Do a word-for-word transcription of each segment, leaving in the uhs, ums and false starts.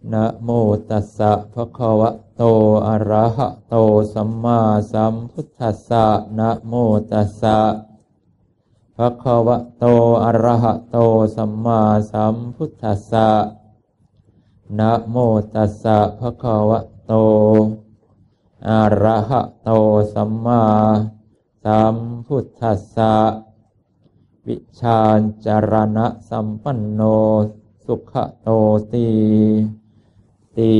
นะโมตัสสะภะคะวะโตอะระหะโตสัมมาสัมพุทธัสสะนะโมตัสสะภะคะวะโตอะระหะโตสัมมาสัมพุทธัสสะนะโมตัสสะภะคะวะโตอะระหะโตสัมมาสัมพุทธัสสะวิชาจารณะสัมปันโนสุขโตติติ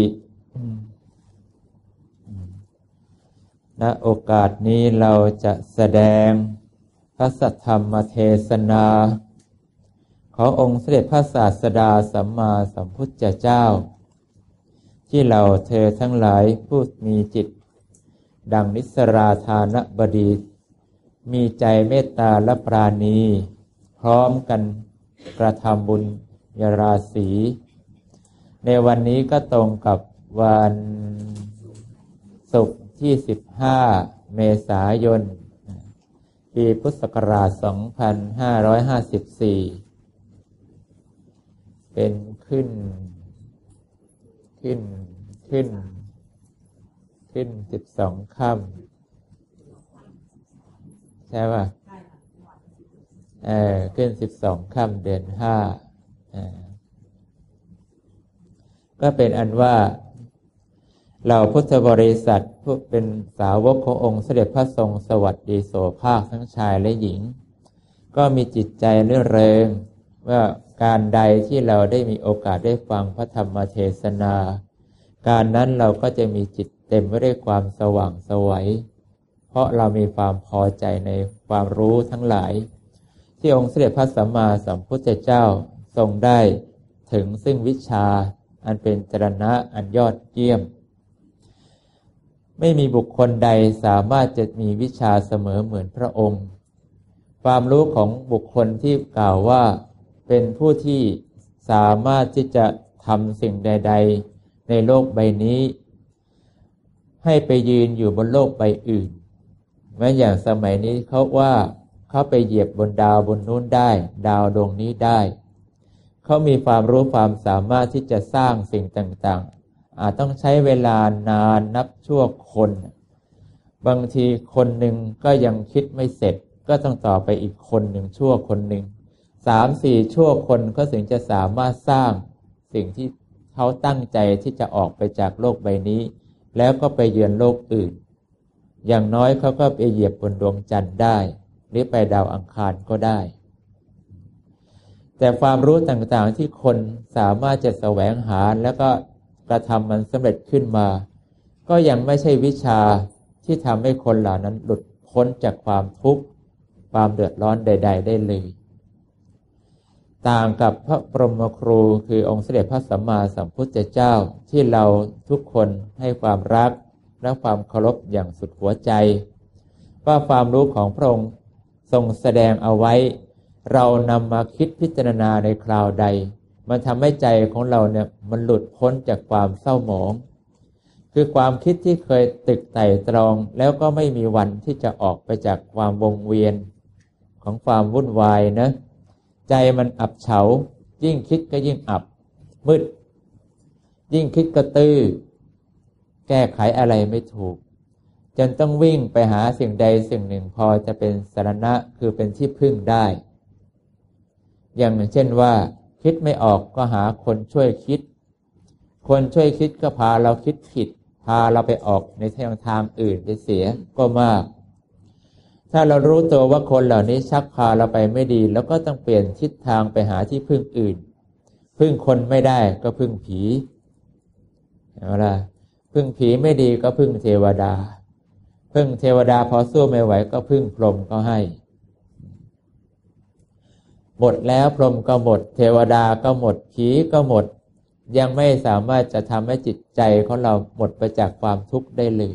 ณโอกาสนี้เราจะแสดงพระสัทธรรมเทศนาขององค์สมเด็จพระศาสดาสัมมาสัมพุทธเจ้าที่เราเธอทั้งหลายผู้มีจิตดังนิสราธานบดีมีใจเมตตาและปราณีพร้อมกันกระทำบุญญาราศีในวันนี้ก็ตรงกับวันศุกร์ที่สิบห้าเมษายนปีพุทธศักราชสองพันห้าร้อยห้าสิบสี่เป็นขึ้นขึ้นขึ้นขึ้นสิบสองค่ำใช่ป่ะเออขึ้นสิบสองค่ำเดือนห้าอ่าก็เป็นอันว่าเราพุทธบริษัทผู้เป็นสาวกขององค์เสด็จพระทรงสวัสดีโสภาคทั้งชายและหญิงก็มีจิตใจเรื่อเริงว่าการใดที่เราได้มีโอกาสได้ฟังพระธรรมเทศนาการนั้นเราก็จะมีจิตเต็มไปด้วยความสว่างไสวเพราะเรามีความพอใจในความรู้ทั้งหลายที่องค์เสด็จพระสัมมาสัมพุทธเจ้าทรงได้ถึงซึ่งวิชาอันเป็นจรณะอันยอดเยี่ยมไม่มีบุคคลใดสามารถจะมีวิชาเสมอเหมือนพระองค์ความรู้ของบุคคลที่กล่าวว่าเป็นผู้ที่สามารถที่จะทำสิ่งใดๆในโลกใบนี้ให้ไปยืนอยู่บนโลกใบอื่นแม้อย่างสมัยนี้เขาว่าเขาไปเหยียบบนดาวบนนู้นได้ดาวดวงนี้ได้เขามีความรู้ความสามารถที่จะสร้างสิ่งต่างๆอาจต้องใช้เวลานานนับชั่วคนบางทีคนหนึ่งก็ยังคิดไม่เสร็จก็ต้องต่อไปอีกคนหนึ่งชั่วคนหนึ่งสามสี่ชั่วคนก็ถึงจะสามารถสร้างสิ่งที่เขาตั้งใจที่จะออกไปจากโลกใบนี้แล้วก็ไปเยือนโลกอื่นอย่างน้อยเขาก็ไปเหยียบบนดวงจันทร์ได้หรือไปดาวอังคารก็ได้แต่ความรู้ต่างๆที่คนสามารถจะแสวงหาแล้วก็กระทำมันสำเร็จขึ้นมาก็ยังไม่ใช่วิชาที่ทำให้คนเหล่านั้นหลุดพ้นจากความทุกข์ความเดือดร้อนใดๆได้เลยต่างกับพระบรมครูคือองค์เสด็จพระสัมมาสัมพุทธเจ้าที่เราทุกคนให้ความรักและความเคารพอย่างสุดหัวใจว่าความรู้ของพระองค์ทรงแสดงเอาไว้เรานำมาคิดพิจารณาในคราวใดมันทำให้ใจของเราเนี่ยมันหลุดพ้นจากความเศร้าหมองคือความคิดที่เคยตึกไต่ตรองแล้วก็ไม่มีวันที่จะออกไปจากความวงเวียนของความวุ่นวายนะใจมันอับเฉายิ่งคิดก็ยิ่งอับมืดยิ่งคิดก็ตื้อแก้ไขอะไรไม่ถูกจนต้องวิ่งไปหาสิ่งใดสิ่งหนึ่งพอจะเป็นสรณะคือเป็นที่พึ่งได้อย่างเช่นว่าคิดไม่ออกก็หาคนช่วยคิดคนช่วยคิดก็พาเราคิดผิดพาเราไปออกในทางทางอื่นไปเสียก็มากถ้าเรารู้ตัวว่าคนเหล่านี้ชักพาเราไปไม่ดีแล้วก็ต้องเปลี่ยนทิศทางไปหาที่พึ่งอื่นพึ่งคนไม่ได้ก็พึ่งผีเอาล่ะพึ่งผีไม่ดีก็พึ่งเทวดาพึ่งเทวดาพอสู้ไม่ไหวก็พึ่งพรหมก็ให้หมดแล้วพรหมก็หมดเทวดาก็หมดผีก็หมดยังไม่สามารถจะทำให้จิตใจของเราหมดไปจากความทุกข์ได้เลย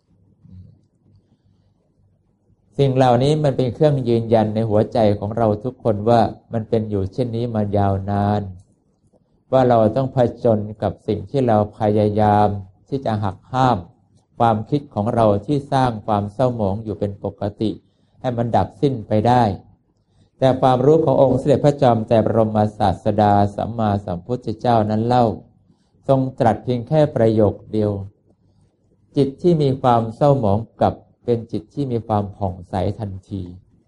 สิ่งเหล่านี้มันเป็นเครื่องยืนยันในหัวใจของเราทุกคนว่ามันเป็นอยู่เช่นนี้มายาวนานว่าเราต้องผจญกับสิ่งที่เราพยายามที่จะหักห้ามความคิดของเราที่สร้างความเศร้าหมองอยู่เป็นปกติให้มันดับสิ้นไปได้ แต่ความรู้ขององค์เสด็จพระจอมไตรบรมศาสดาสัมมาสัมพุทธเจ้านั้นเล่าทรงตรัสเพียงแค่ประโยคเดียวจิตที่มีความเศร้าหมองกลับเป็นจิตที่มีความผ่องใสทันที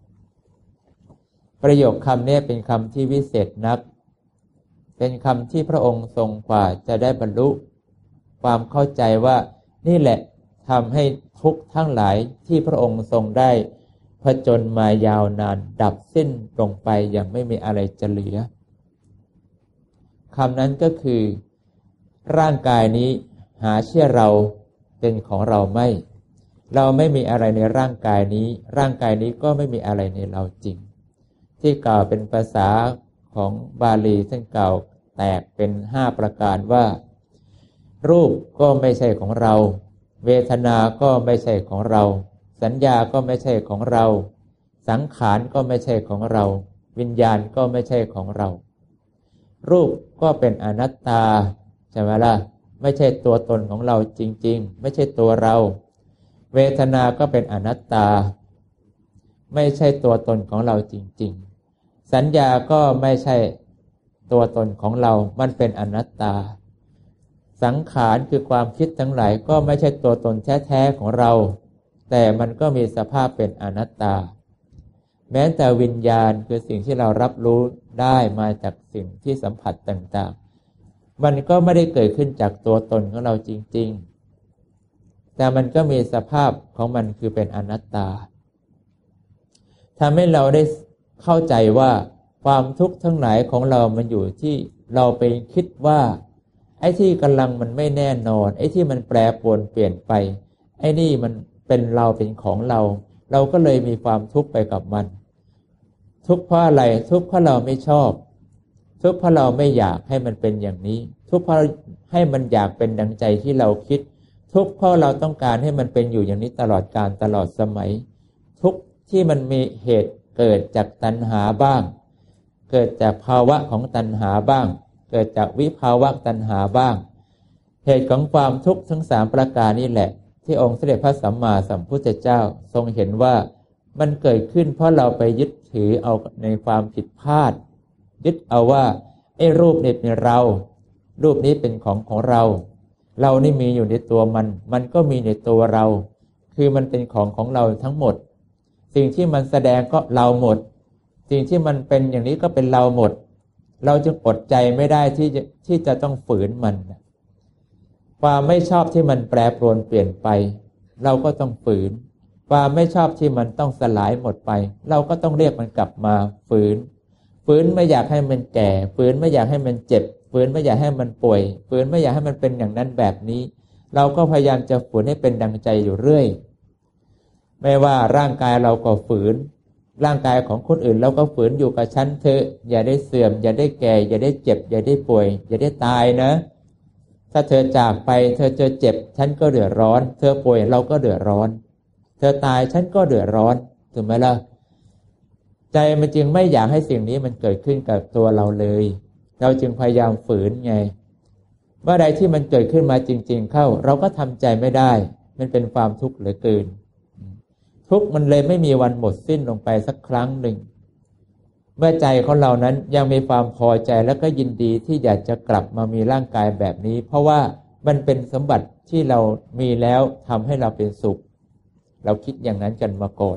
ประโยคคำนี้เป็นคำที่วิเศษนักเป็นคำที่พระองค์ทรงกว่าจะได้บรรลุความเข้าใจว่านี่แหละทำให้ทุกข์ทั้งหลายที่พระองค์ทรงได้ผจญมายาวนานดับสิ้นลงไปอย่างไม่มีอะไรจะเหลือคำนั้นก็คือร่างกายนี้หาเชื่อเราเป็นของเราไม่เราไม่มีอะไรในร่างกายนี้ร่างกายนี้ก็ไม่มีอะไรในเราจริงที่กล่าวเป็นภาษาของบาลีซึ่งกล่าวแตกเป็นห้าประการว่ารูปก็ไม่ใช่ของเราเวทนาก็ไม่ใช่ของเราสัญญาก็ไม่ใช่ของเราสังขารก็ไม่ใช่ของเราวิญญาณก็ไม่ใช่ของเรารูปก็เป็นอนัตตาใช่ไหมล่ะไม่ใช่ตัวตนของเราจริงๆไม่ใช่ตัวเราเวทนาก็เป็นอนัตตาไม่ใช่ตัวตนของเราจริงๆสัญญาก็ไม่ใช่ตัวตนของเรามันเป็นอนัตตาสังขารคือความคิดทั้งหลายก็ไม่ใช่ตัวตนแท้ๆของเราแต่มันก็มีสภาพเป็นอนัตตาแม้แต่วิญญาณคือสิ่งที่เรารับรู้ได้มาจากสิ่งที่สัมผัสต่างๆมันก็ไม่ได้เกิดขึ้นจากตัวตนของเราจริงๆแต่มันก็มีสภาพของมันคือเป็นอนัตตาทำให้เราได้เข้าใจว่าความทุกข์ทั้งหลายของเรามันอยู่ที่เราไปคิดว่าไอ้ที่กำลังมันไม่แน่นอนไอ้ที่มันแปรปรวนเปลี่ยนไปไอ้นี่มันเป็นเราเป็นของเราเราก็เลยมีความทุกข์ไปกับมันทุกข์เพราะอะไรทุกข์เพราะเราไม่ชอบทุกข์เพราะเราไม่อยากให้มันเป็นอย่างนี้ทุกข์เพราะให้มันอยากเป็นดังใจที่เราคิดทุกข์เพราะเราต้องการให้มันเป็นอยู่อย่างนี้ตลอดกาลตลอดสมัยทุกข์ที่มันมีเหตุเกิดจากตัณหาบ้างเกิดจากภาวะของตัณหาบ้างเกิดจากวิภาวะตัณหาบ้างเหตุของความทุกข์ทั้งสามประการนี่แหละที่องค์สมเด็จพระสัมมาสัมพุทธเจ้าทรงเห็นว่ามันเกิดขึ้นเพราะเราไปยึดถือเอาในความผิดพลาดยึดเอาว่าไอ้รูปนี้เป็นเรารูปนี้เป็นของของเราเรานี่มีอยู่ในตัวมันมันก็มีในตัวเราคือมันเป็นของของเราทั้งหมดสิ่งที่มันแสดงก็เราหมดสิ่งที่มันเป็นอย่างนี้ก็เป็นเราหมดเราจึงอดใจไม่ได้ที่จะที่จะต้องฝืนมันความไม่ชอบที่มันแปรปรวนเปลี่ยนไปเราก็ต้องฝืนความไม่ชอบที่มันต้องสลายหมดไปเราก็ต้องเรียกมันกลับมาฝืนฝืนไม่อยากให้มันแก่ฝืนไม่อยากให้มันเจ็บฝืนไม่อยากให้มันป่วยฝืนไม่อยากให้มันเป็นอย่างนั้นแบบนี้เราก็พยายามจะฝืนให้เป็นดังใจอยู่เรื่อยไม่ว่าร่างกายเราก็ฝืนร่างกายของคนอื่นเราก็ฝืนอยู่กับฉันเถอะอย่าได้เสื่อมอย่าได้แก่อย่าได้เจ็บอย่าได้ป่วยอย่าได้ตายนะถ้าเธอจากไปเธอจะเจ็บฉันก็เดือดร้อนเธอป่วยเราก็เดือดร้อนเธอตายฉันก็เดือดร้อนถูกไหมล่ะใจมันจึงไม่อยากให้สิ่งนี้มันเกิดขึ้นกับตัวเราเลยเราจึงพยายามฝืนไงเมื่อใดที่มันเกิดขึ้นมาจริงๆเข้าเราก็ทำใจไม่ได้มันเป็นความทุกข์เหลือเกินทุกข์มันเลยไม่มีวันหมดสิ้นลงไปสักครั้งหนึ่งเมื่อใจของเรานั้นยังมีความพอใจและก็ยินดีที่อยากจะกลับมามีร่างกายแบบนี้เพราะว่ามันเป็นสมบัติที่เรามีแล้วทำให้เราเป็นสุขเราคิดอย่างนั้นกันมาก่อน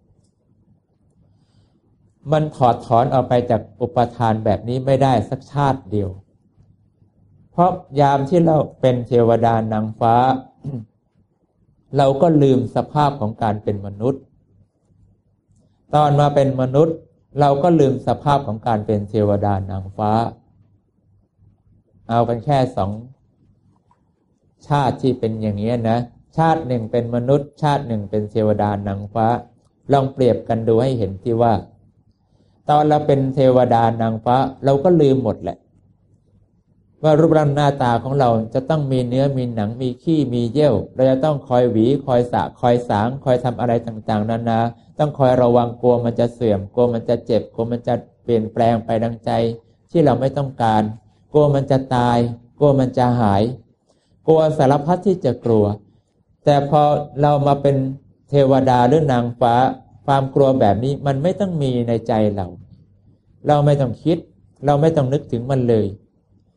มันถอดถอนออกไปจากอุปทานแบบนี้ไม่ได้สักชาติเดียวเพราะยามที่เราเป็นเทวดานางฟ้า เราก็ลืมสภาพของการเป็นมนุษย์ตอนมาเป็นมนุษย์เราก็ลืมสภาพของการเป็นเทวดานางฟ้าเอากันแค่สองชาติที่เป็นอย่างนี้นะชาติหนึ่งเป็นมนุษย์ชาติหนึ่งเป็นเทวดานางฟ้าลองเปรียบกันดูให้เห็นที่ว่าตอนเราเป็นเทวดานางฟ้าเราก็ลืมหมดแหละว่ารูปร่างหน้าตาของเราจะต้องมีเนื้อมีหนังมีขี้มีเยี่ยวเราจะต้องคอยหวีคอยสระคอยสางคอยทำอะไรต่างๆนานาต้องคอยระวังกลัวมันจะเสื่อมกลัวมันจะเจ็บกลัวมันจะเปลี่ยนแปลงไปดังใจที่เราไม่ต้องการกลัวมันจะตายกลัวมันจะหายกลัวสารพัดที่จะกลัวแต่พอเรามาเป็นเทวดาหรือนางฟ้าความกลัวแบบนี้มันไม่ต้องมีในใจเราเราไม่ต้องคิดเราไม่ต้องนึกถึงมันเลย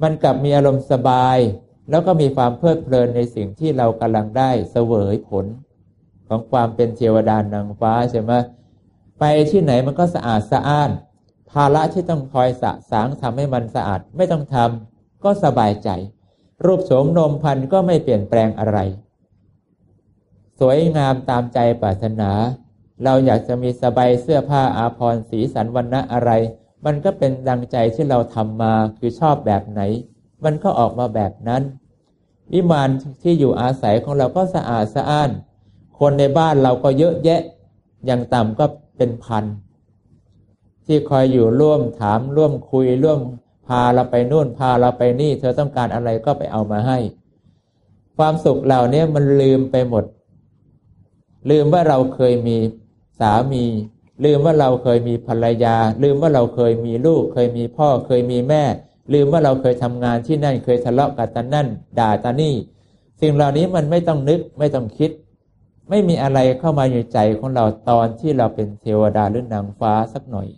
มันกลับมีอารมณ์สบายแล้วก็มีความเพลิดเพลินในสิ่งที่เรากำลังได้เสวยผลของความเป็นเทวดานางฟ้าใช่ไหมไปที่ไหนมันก็สะอาดสะอ้านภาระที่ต้องคอยสะสางทำให้มันสะอาดไม่ต้องทำก็สบายใจรูปโฉมนมพรรณก็ไม่เปลี่ยนแปลงอะไรสวยงามตามใจปรารถนาเราอยากจะมีสบายเสื้อผ้าอาภรณ์สีสันวรรณะอะไรมันก็เป็นดังใจที่เราทำมาคือชอบแบบไหนมันก็ออกมาแบบนั้นวิมานที่อยู่อาศัยของเราก็สะอาดสะอ้านคนในบ้านเราก็เยอะแยะอย่างต่ำก็เป็นพันที่คอยอยู่ร่วมถามร่วมคุยร่วมพาเราไปนู่นพาเราไปนี่เธอต้องการอะไรก็ไปเอามาให้ความสุขเหล่านี้มันลืมไปหมดลืมว่าเราเคยมีสามีลืมว่าเราเคยมีภรรยาลืมว่าเราเคยมีลูกเคยมีพ่อเคยมีแม่ลืมว่าเราเคยทำงานที่นั่นเคยทะเลาะกับตานั่นด่าตานี่สิ่งเหล่านี้มันไม่ต้องนึกไม่ต้องคิดไม่มีอะไรเข้ามาอยู่ใจของเราตอนที่เราเป็นเทวดาหรือนางฟ้าสักหน่อย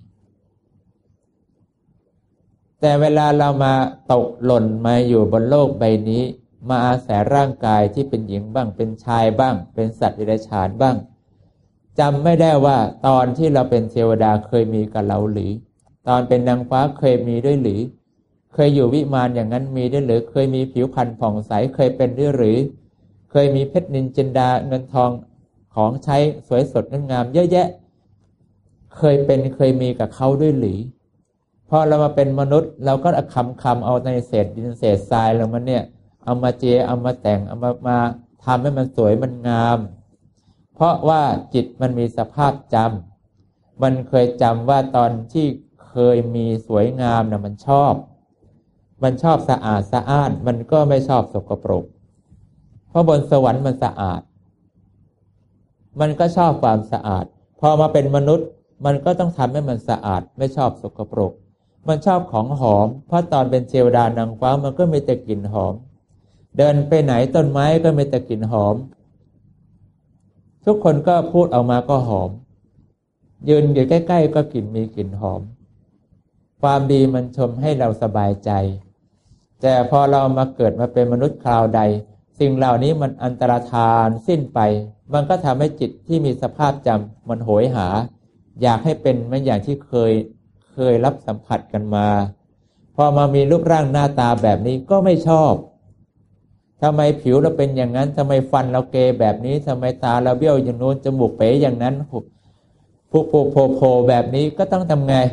แต่เวลาเรามาตกหล่นมาอยู่บนโลกใบนี้มาอาศัยร่างกายที่เป็นหญิงบ้างเป็นชายบ้างเป็นสัตว์เดรัจฉานบ้างจำไม่ได้ว่าตอนที่เราเป็นเทวดาเคยมีกับเราหรือตอนเป็นนางฟ้าเคยมีด้วยหรือเคยอยู่วิมานอย่างนั้นมีด้วยหรือเคยมีผิวพรรณผ่องใสเคยเป็นด้วยหรือเคยมีเพชรนินจินดาเงินทองของใช้สวยสดงดงามเยอะแยะเคยเป็นเคยมีกับเขาด้วยหรือพอเรามาเป็นมนุษย์เราก็คำคำเอาในเศษดินเศษทรายเรามันเนี่ยเอามาเจเอามาแต่งเอามามาทำให้มันสวยมันงามเพราะว่าจิตมันมีสภาพจำมันเคยจำว่าตอนที่เคยมีสวยงามนะมันชอบมันชอบสะอาดสะอ้านมันก็ไม่ชอบสกปรกเพราะบนสวรรค์มันสะอาดมันก็ชอบความสะอาดพอมาเป็นมนุษย์มันก็ต้องทำให้มันสะอาดไม่ชอบสกปรกมันชอบของหอมเพราะตอนเป็นเทวดานางฟ้ามันก็มีแต่กลิ่นหอมเดินไปไหนต้นไม้ก็มีแต่กลิ่นหอมทุกคนก็พูดออกมาก็หอมยืนอยู่ใกล้ๆก็กลิ่นมีกลิ่นหอมความดีมันชมให้เราสบายใจแต่พอเรามาเกิดมาเป็นมนุษย์คราวใดสิ่งเหล่านี้มันอันตรธานสิ้นไปมันก็ทำให้จิตที่มีสภาพจำมันโหยหาอยากให้เป็นเหมือนอย่างที่เคยเคยรับสัมผัสกันมาพอมามีรูปร่างหน้าตาแบบนี้ก็ไม่ชอบทำไมผิวเราเป็นอย่างนั้นทำไมฟันเราเกยแบบนี้ทำไมตาเราเบี้ยวอย่างโน้นจมูกเป๋อย่างนั้นพุกโผล่โผล่แบบนี้ก็ต้องทำไง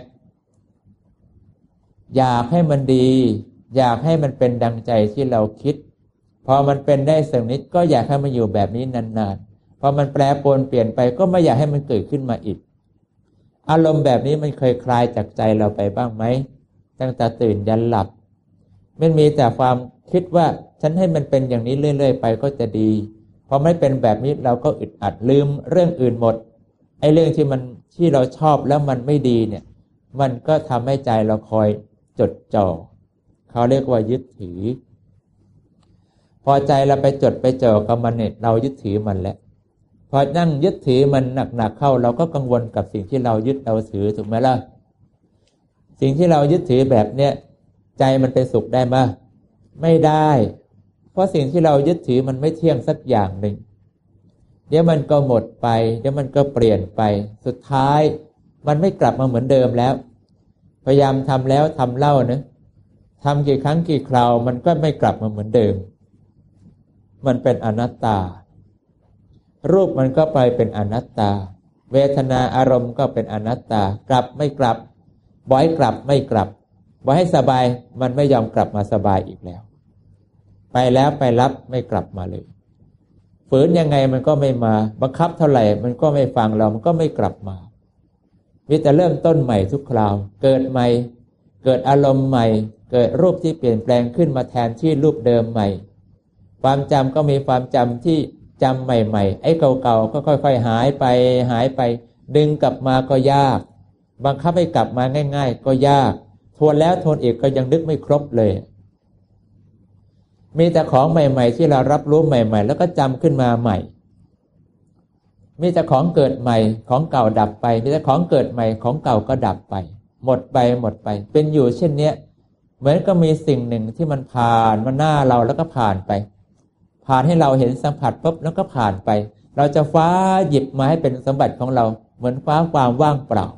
อยากให้มันดีอยากให้มันเป็นดังใจที่เราคิดพอมันเป็นได้สักนิดก็อยากให้มันอยู่แบบนี้นานๆพอมันแปรปรวนเปลี่ยนไปก็ไม่อยากให้มันเกิดขึ้นมาอีกอารมณ์แบบนี้มันเคยคลายจากใจเราไปบ้างไหมตั้งแต่ตื่นยันหลับมันมีแต่ความคิดว่าฉันให้มันเป็นอย่างนี้เรื่อยๆไปก็จะดีพอไม่เป็นแบบนี้เราก็อึดอัดลืมเรื่องอื่นหมดไอ้เรื่องที่มันที่เราชอบแล้วมันไม่ดีเนี่ยมันก็ทำให้ใจเราคอยจดจ่อเขาเรียกว่ายึดถือพอใจเราไปจดไปจ่อกับมันเนี่ยเรายึดถือมันแล้วพอนั่งยึดถือมันหนักๆเข้าเราก็กังวลกับสิ่งที่เรายึดเราถือถูกไหมล่ะสิ่งที่เรายึดถือแบบเนี้ยใจมันเป็นสุขได้มั้ยไม่ได้เพราะสิ่งที่เรายึดถือมันไม่เที่ยงสักอย่างหนึ่งเดี๋ยวมันก็หมดไปเดี๋ยวมันก็เปลี่ยนไปสุดท้ายมันไม่กลับมาเหมือนเดิมแล้วพยายามทำแล้วทำเล่านะทำกี่ครั้งกี่คราวมันก็ไม่กลับมาเหมือนเดิมมันเป็นอนัตตารูปมันก็ไปเป็นอนัตตาเวทนาอารมณ์ก็เป็นอนัตตากลับไม่กลับบ่อยกลับไม่กลับบ่ให้สบายมันไม่ยอมกลับมาสบายอีกแล้วไปแล้วไปรับไม่กลับมาเลยฝืนยังไงมันก็ไม่มาบังคับเท่าไหร่มันก็ไม่ฟังเรามันก็ไม่กลับมามีแต่เริ่มต้นใหม่ทุกคราวเกิดใหม่เกิดอารมณ์ใหม่เกิดรูปที่เปลี่ยนแปลงขึ้นมาแทนที่รูปเดิมใหม่ความจำก็มีความจำที่จำใหม่ๆไอ้เก่าๆก็ค่อยๆหายไปหายไปดึงกลับมาก็ยากบังคับให้กลับมาง่ายๆก็ยากทวนแล้วทวนอีกก็ยังนึกไม่ครบเลยมีแต่ของใหม่ๆที่เรารับรู้ใหม่ๆแล้วก็จำขึ้นมาใหม่มีแต่ของเกิดใหม่ของเก่าดับไปมีแต่ของเกิดใหม่ของเก่าก็ดับไปหมดไปหมดไปเป็นอยู่เช่นเนี้ยเหมือนก็มีสิ่งหนึ่งที่มันผ่านมาหน้าเราแล้วก็ผ่านไปผ่านให้เราเห็นสัมผัสปุ๊บแล้วก็ผ่านไปเราจะฟ้าหยิบมาให้เป็นสมบัติของเราเหมือนฟ้าความว่างเปล่า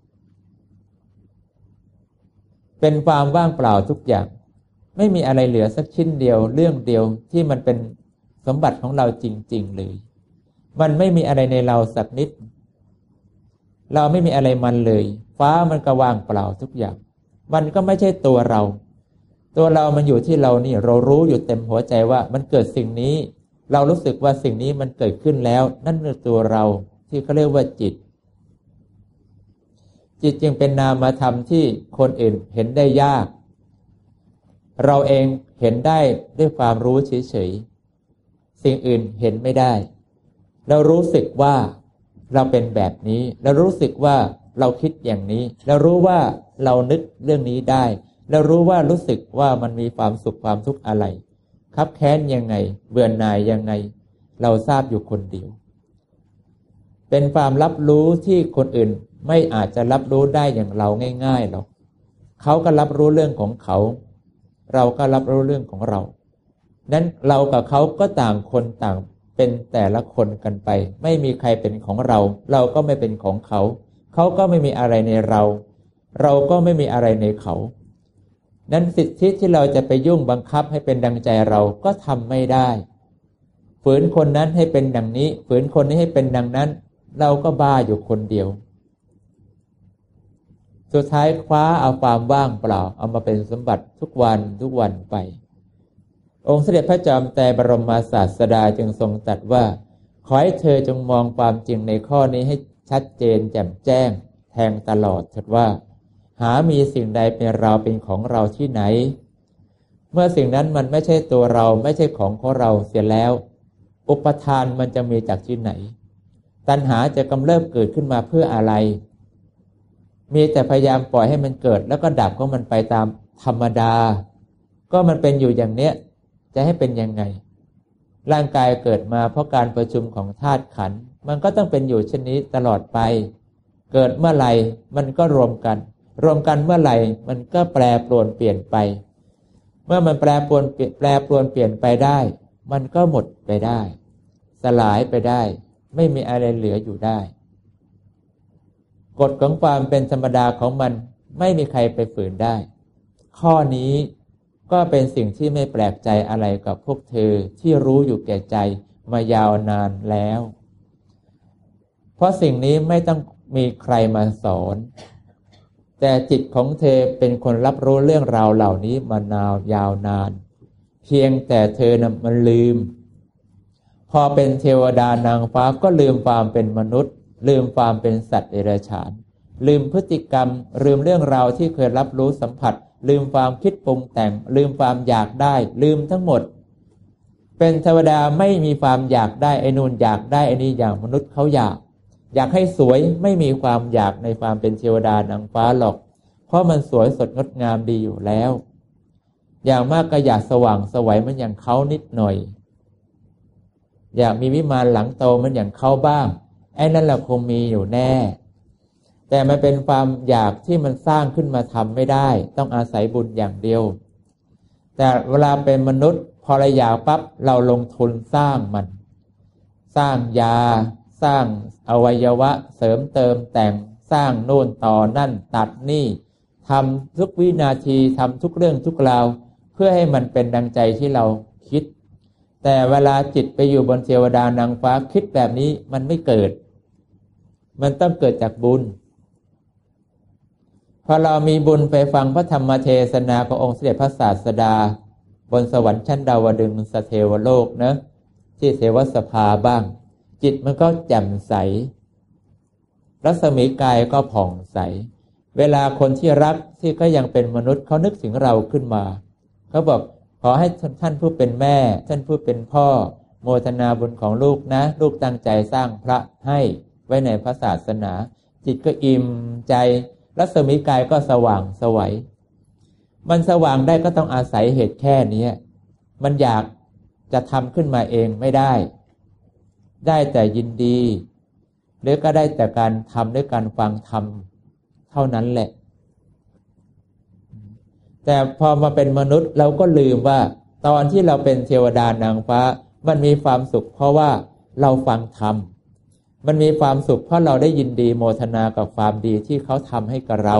เป็นความว่างเปล่าทุกอย่างไม่มีอะไรเหลือสักชิ้นเดียวเรื่องเดียวที่มันเป็นสมบัติของเราจริงๆเลยมันไม่มีอะไรในเราสักนิดเราไม่มีอะไรมันเลยฟ้ามันก็ว่างเปล่าทุกอย่างมันก็ไม่ใช่ตัวเราตัวเรามันอยู่ที่เรานี่เรารู้อยู่เต็มหัวใจว่ามันเกิดสิ่งนี้เรารู้สึกว่าสิ่งนี้มันเกิดขึ้นแล้วนั่นคือตัวเราที่เขาเรียกว่าจิตจิตจึงเป็นนามธรรมที่คนอื่นเห็นได้ยากเราเองเห็นได้ด้วยความรู้เฉยๆสิ่งอื่นเห็นไม่ได้เรารู้สึกว่าเราเป็นแบบนี้เรารู้สึกว่าเราคิดอย่างนี้เรารู้ว่าเรานึกเรื่องนี้ได้เรารู้ว่ารู้สึกว่ามันมีความสุขความทุกข์อะไรคับแค้นยังไงเบื่อหน่ายยังไงเราทราบอยู่คนเดียวเป็นความรับรู้ที่คนอื่นไม่อาจจะรับรู้ได้อย่างเราง่ายๆหรอกเขาก็รับรู้เรื่องของเขาเราก็รับรู้เรื่องของเรานั้นเรากับเขาก็ต่างคนต่างเป็นแต่ละคนกันไปไม่มีใครเป็นของเราเราก็ไม่เป็นของเขาเขาก็ไม่มีอะไรในเราเราก็ไม่มีอะไรในเขานั้นสิทธิที่เราจะไปยุ่งบังคับให้เป็นดังใจเราก็ทำไม่ได้ฝืนคนนั้นให้เป็นดังนี้ฝืนคนนี้ให้เป็นดังนั้นเราก็บ้าอยู่คนเดียวสุดท้ายคว้าเอาความว่างเปล่าเอามาเป็นสมบัติทุกวันทุกวันไปองค์สมเด็จพระจอมไตรบรมศาสดาจึงทรงตรัสว่าขอให้เธอจงมองความจริงในข้อนี้ให้ชัดเจนแจ่มแจ้งแทงตลอดเถิดว่าหามีสิ่งใดเป็นเราเป็นของเราที่ไหนเมื่อสิ่งนั้นมันไม่ใช่ตัวเราไม่ใช่ของของเราเสียแล้วอุปทานมันจะมีจากที่ไหนตัณหาจะกำเริบเกิดขึ้นมาเพื่ออะไรมีแต่พยายามปล่อยให้มันเกิดแล้วก็ดับของมันไปตามธรรมดาก็มันเป็นอยู่อย่างเนี้ยจะให้เป็นยังไงร่างกายเกิดมาเพราะการประชุมของธาตุขันธ์มันก็ต้องเป็นอยู่เช่นนี้ตลอดไปเกิดเมื่อไหร่มันก็รวมกันรวมกันเมื่อไหร่มันก็แปรปรวนเปลี่ยนไปเมื่อมันแปรปรวนแปรปรวนเปลี่ยนไปได้มันก็หมดไปได้สลายไปได้ไม่มีอะไรเหลืออยู่ได้กฎของความเป็นธรรมดาของมันไม่มีใครไปฝืนได้ข้อนี้ก็เป็นสิ่งที่ไม่แปลกใจอะไรกับพวกเธอที่รู้อยู่แก่ใจมายาวนานแล้วเพราะสิ่งนี้ไม่ต้องมีใครมาสอนแต่จิตของเธอเป็นคนรับรู้เรื่องราวเหล่านี้มานานยาวนานเพียงแต่เธอนั้นมันลืมพอเป็นเทวดานางฟ้าก็ลืมความเป็นมนุษย์ลืมความเป็นสัตว์เดรัจฉานลืมพฤติกรรมลืมเรื่องราวที่เคยรับรู้สัมผัสลืมความคิดปรุงแต่งลืมความอยากได้ลืมทั้งหมดเป็นเทวดาไม่มีความอยากได้ไอ้นู่นอยากได้ไอ้นี่อย่างมนุษย์เขาอยากอยากให้สวยไม่มีความอยากในความเป็นเทวดานางฟ้าหรอกเพราะมันสวยสดงดงามดีอยู่แล้วอย่างมากก็อยากสว่างไสวเหมือนอย่างเขานิดหน่อยอยากมีวิมานหลังโตเหมือนอย่างเขาบ้างไอ้นั่นแหละคงมีอยู่แน่แต่มันเป็นความอยากที่มันสร้างขึ้นมาทำไม่ได้ต้องอาศัยบุญอย่างเดียวแต่เวลาเป็นมนุษย์พอเราอยากปั๊บเราลงทุนสร้างมันสร้างยาสร้างอวัยวะเสริมเติมแต่งสร้างโน่นต่อนั่นตัดนี่ทำทุกวินาทีทำทุกเรื่องทุกราวเพื่อให้มันเป็นดังใจที่เราคิดแต่เวลาจิตไปอยู่บนเทวดานางฟ้าคิดแบบนี้มันไม่เกิดมันต้องเกิดจากบุญพอเรามีบุญไปฟังพระธรรมเทศนาขององค์สมเด็จพระศาสดาบนสวรรค์ชั้นดาวดึงส์สเทวโลกนะที่เทวสภาบ้างจิตมันก็แจ่มใสรัศมีกายก็ผ่องใสเวลาคนที่รักที่ก็ยังเป็นมนุษย์เขานึกถึงเราขึ้นมาเขาบอกขอให้ท่านผู้เป็นแม่ท่านผู้เป็นพ่อโมทนาบุญของลูกนะลูกตั้งใจสร้างพระให้ไว้ในพระศาสนาจิตก็อิ่มใจรัศมีกายก็สว่างไสวมันสว่างได้ก็ต้องอาศัยเหตุแค่นี้มันอยากจะทำขึ้นมาเองไม่ได้ได้แต่ยินดีหรือก็ได้แต่การทำด้วยการฟังธรรมเท่านั้นแหละแต่พอมาเป็นมนุษย์เราก็ลืมว่าตอนที่เราเป็นเทวดานางฟ้ามันมีความสุขเพราะว่าเราฟังธรรมมันมีความสุขเพราะเราได้ยินดีโมทนากับความดีที่เขาทำให้กับเรา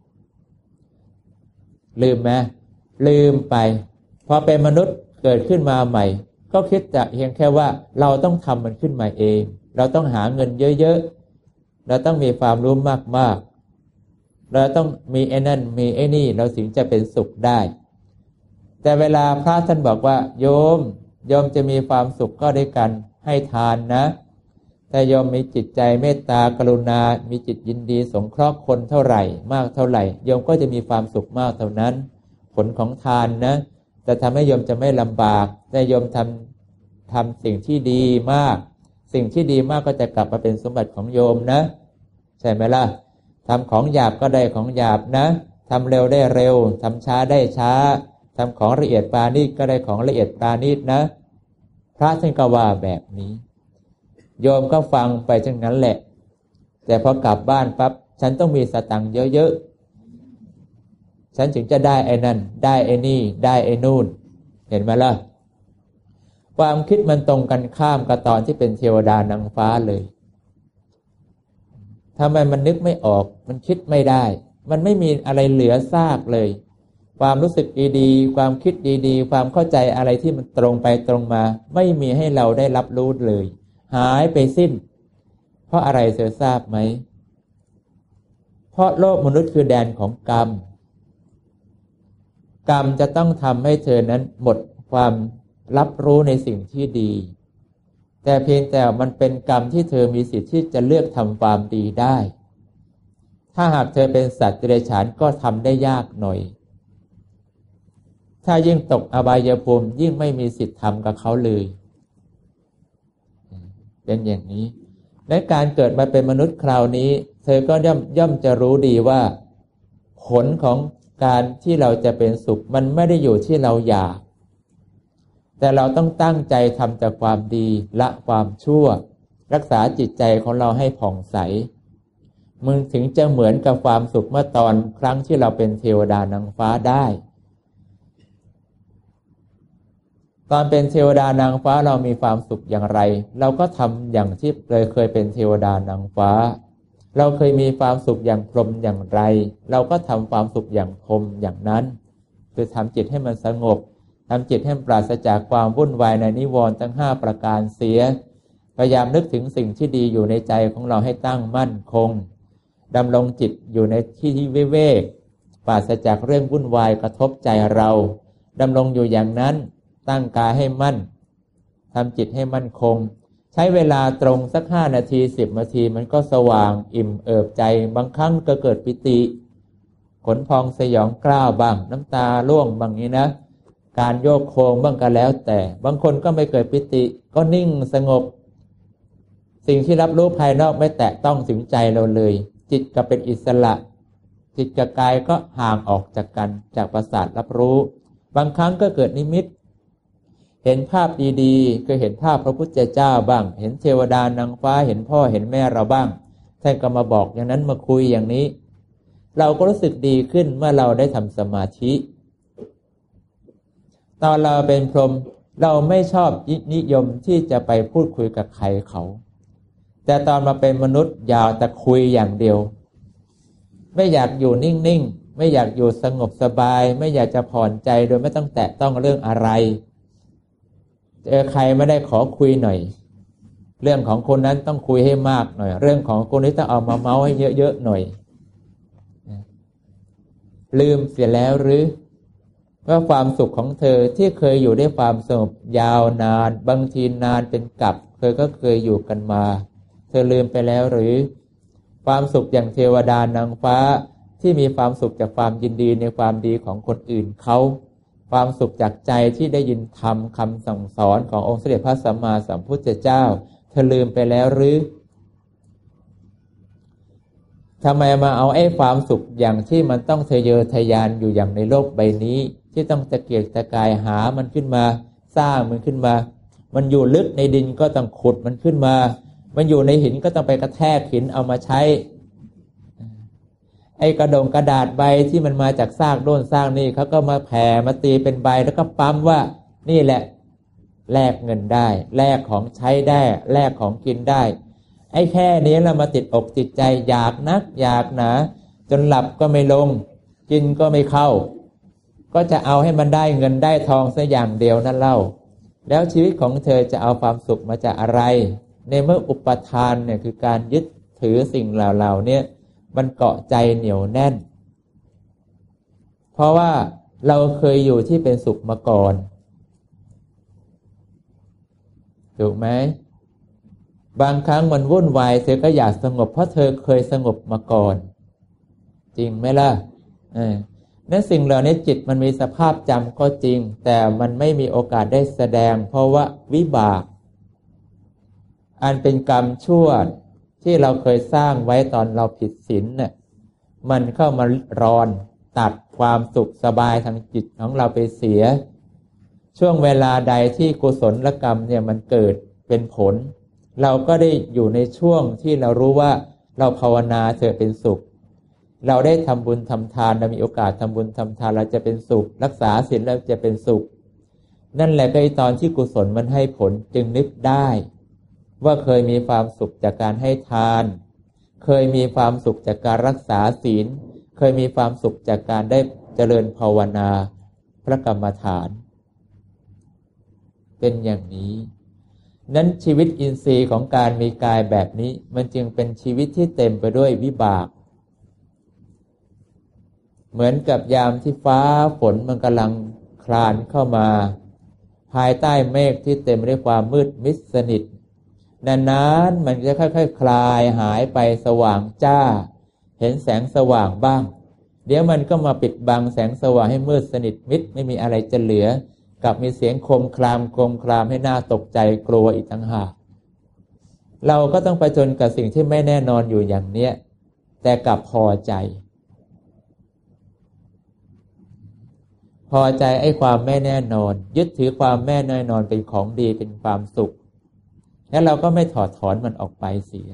ลืมไหมลืมไปพอเป็นมนุษย์เกิดขึ้นมาใหม่ก็คิดแต่เพียงแค่ว่าเราต้องทำมันขึ้นมาเองเราต้องหาเงินเยอะๆเราต้องมีความรู้มากๆเราต้องมีไอ้นั่นมีไอ้นี่เราถึงจะเป็นสุขได้แต่เวลาพระท่านบอกว่าโยมโยมจะมีความสุขก็ด้วยกันให้ทานนะถ้าโยมมีจิตใจเมตตากรุณามีจิตยินดีสงเคราะห์คนเท่าไหร่มากเท่าไหร่โยมก็จะมีความสุขมากเท่านั้นผลของทานนะจะทำให้โยมจะไม่ลำบากแต่โยมทำทำสิ่งที่ดีมากสิ่งที่ดีมากก็จะกลับมาเป็นสมบัติของโยมนะใช่ไหมล่ะทำของหยาบก็ได้ของหยาบนะทำเร็วได้เร็วทำช้าได้ช้าทำของละเอียดปราณีตก็ได้ของละเอียดปราณีตนะพระท่านก็ว่าแบบนี้โยมก็ฟังไปเช่นนั้นแหละแต่พอกลับบ้านปั๊บฉันต้องมีสตังค์เยอะๆฉันถึงจะได้ไอ้นั่นได้ไอ้นี่ได้ไอ้นู่นเห็นไหมล่ะความคิดมันตรงกันข้ามกับตอนที่เป็นเทวดานางฟ้าเลยทำไมมันนึกไม่ออกมันคิดไม่ได้มันไม่มีอะไรเหลือซากเลยความรู้สึกดีๆความคิดดีๆความเข้าใจอะไรที่มันตรงไปตรงมาไม่มีให้เราได้รับรู้เลยหายไปสิ้นเพราะอะไรเธอทราบไหมเพราะโลกมนุษย์คือแดนของกรรมกรรมจะต้องทำให้เธอนั้นหมดความรับรู้ในสิ่งที่ดีแต่เพียงแต่มันเป็นกรรมที่เธอมีสิทธิ์ที่จะเลือกทำความดีได้ถ้าหากเธอเป็นสัตว์เดรัจฉานก็ทำได้ยากหน่อยถ้ายิ่งตกอบายภูมิยิ่งไม่มีสิทธิ์ทำกับเขาเลยเป็นอย่างนี้และการเกิดมาเป็นมนุษย์คราวนี้เธอก็ย่อมย่อมจะรู้ดีว่าผลของการที่เราจะเป็นสุขมันไม่ได้อยู่ที่เราอยากแต่เราต้องตั้งใจทำแต่ความดีละความชั่วรักษาจิตใจของเราให้ผ่องใสมึงถึงจะเหมือนกับความสุขเมื่อตอนครั้งที่เราเป็นเทวดานางฟ้าได้ตอนเป็นเทวดานางฟ้าเรามีความสุขอย่างไรเราก็ทำอย่างที่เลยเคยเป็นเทวดานางฟ้าเราเคยมีความสุขอย่างพรหมอย่างไรเราก็ทำความสุขอย่างพรหมอย่างนั้นคือทำจิตให้มันสงบทำจิตให้ปราศจากความวุ่นวายในนิวรณ์ทั้งห้าประการเสียพยายามนึกถึงสิ่งที่ดีอยู่ในใจของเราให้ตั้งมั่นคงดำรงจิตอยู่ในที่ที่วิเวกปราศจากเรื่องวุ่นวายกระทบใจเราดำรงอยู่อย่างนั้นตั้งกายให้มั่นทำจิตให้มั่นคงใช้เวลาตรงสักห้านาทีสิบนาทีมันก็สว่างอิ่มเอิบใจบางครั้งก็เกิดปิติขนพองสยองกล้าวบ้างน้ำตาร่วงบางนี้นะการโยกโคงบ้างก็แล้วแต่บางคนก็ไม่เกิดปิติก็นิ่งสงบสิ่งที่รับรู้ภายนอกไม่แตะต้องถึงใจเราเลยจิตก็เป็นอิสระจิตกับกายก็ห่างออกจากกันจากประสาทรับรู้บางครั้งก็เกิดนิมิตเห็นภาพดีๆก็เห็นภาพพระพุทธเจ้าบ้างเห็นเทวดานางฟ้าเห็นพ่อเห็นแม่เราบ้างท่านก็มาบอกอย่างนั้นมาคุยอย่างนี้เราก็รู้สึกดีขึ้นเมื่อเราได้ทำสมาธิตอนเราเป็นพรหมเราไม่ชอบนิยมที่จะไปพูดคุยกับใครเขาแต่ตอนมาเป็นมนุษย์อยากแต่คุยอย่างเดียวไม่อยากอยู่นิ่งๆไม่อยากอยู่สงบสบายไม่อยากจะผ่อนใจโดยไม่ต้องแตะต้องเรื่องอะไรเจอใครไม่ได้ขอคุยหน่อยเรื่องของคนนั้นต้องคุยให้มากหน่อยเรื่องของคนนี้ต้องเอามาเมาให้เยอะๆหน่อยลืมเสียแล้วหรือว่าความสุขของเธอที่เคยอยู่ด้วยความสงบยาวนานบางทีนานเป็นกับเธอก็เคยอยู่กันมาเธอลืมไปแล้วหรือความสุขอย่างเทวดานางฟ้าที่มีความสุขจากความยินดีในความดีของคนอื่นเขาความสุขจากใจที่ได้ยินธรรมคำสั่งสอนขององค์สมเด็จพระสัมมาสัมพุทธเจ้าเธอลืมไปแล้วหรือทำไมมาเอาไอ้ความสุขอย่างที่มันต้องทะเยอทะยานอยู่อย่างในโลกใบนี้ที่ต้องตะเกียกตะกายหามันขึ้นมาสร้างมันขึ้นมามันอยู่ลึกในดินก็ต้องขุดมันขึ้นมามันอยู่ในหินก็ต้องไปกระแทกหินเอามาใช้ไอ้กระดงกระดาษใบที่มันมาจากซากโน่นซากนี่เขาก็มาแผ่มาตีเป็นใบแล้วก็ปั๊มว่านี่แหละแลกเงินได้แลกของใช้ได้แลกของกินได้ไอ้แค่นี้เรามาติดอกติดใจอยากนักอยากหนาจนหลับก็ไม่ลงกินก็ไม่เข้าก็จะเอาให้มันได้เงินได้ทองซะอย่างเดียวนั่นเล่าแล้วชีวิตของเธอจะเอาความสุขมาจากอะไรในเมื่ออุปทานเนี่ยคือการยึดถือสิ่งเหล่าๆเนี่ยมันเกาะใจเหนียวแน่นเพราะว่าเราเคยอยู่ที่เป็นสุขมาก่อนถูกไหมบางครั้งมันวุ่นวายเธอก็อยากสงบเพราะเธอเคยสงบมาก่อนจริงไหมล่ะเออนั่นสิ่งเหล่านี้จิตมันมีสภาพจำก็จริงแต่มันไม่มีโอกาสได้แสดงเพราะว่าวิบากอันเป็นกรรมชั่วที่เราเคยสร้างไว้ตอนเราผิดศีลเนี่ยมันเข้ามารอนตัดความสุขสบายทางจิตของเราไปเสียช่วงเวลาใดที่กุศลกรรมเนี่ยมันเกิดเป็นผลเราก็ได้อยู่ในช่วงที่เรารู้ว่าเราภาวนาเธอเป็นสุขเราได้ทำบุญทำทานเรามีโอกาสทำบุญทำทานเราจะเป็นสุขรักษาศีลเราจะเป็นสุขนั่นแหละก็ตอนที่กุศลมันให้ผลจึงนึกได้ว่าเคยมีความสุขจากการให้ทานเคยมีความสุขจากการรักษาศีลเคยมีความสุขจากการได้เจริญภาวนาพระกรรมฐานเป็นอย่างนี้นั้นชีวิตอินทรีย์ของการมีกายแบบนี้มันจึงเป็นชีวิตที่เต็มไปด้วยวิบากเหมือนกับยามที่ฟ้าฝนมันกำลังคลานเข้ามาภายใต้เมฆที่เต็มด้วยความมืดมิดสนิทนานๆมันจะค่อยๆ ค, คลายหายไปสว่างจ้าเห็นแสงสว่างบ้างเดี๋ยวมันก็มาปิดบังแสงสว่างให้มืดสนิทมิดไม่มีอะไรจะเหลือกับมีเสียงโคมคลามโคมคลามให้น่าตกใจกลัวอีกต่างหากเราก็ต้องไปจนกับสิ่งที่ไม่แน่นอนอยู่อย่างเนี้ยแต่กลับพอใจพอใจไอ้ความไม่แน่นอนยึดถือความไม่แน่นอนเป็นของดีเป็นความสุขแล้วเราก็ไม่ถอดถอนมันออกไปเสีย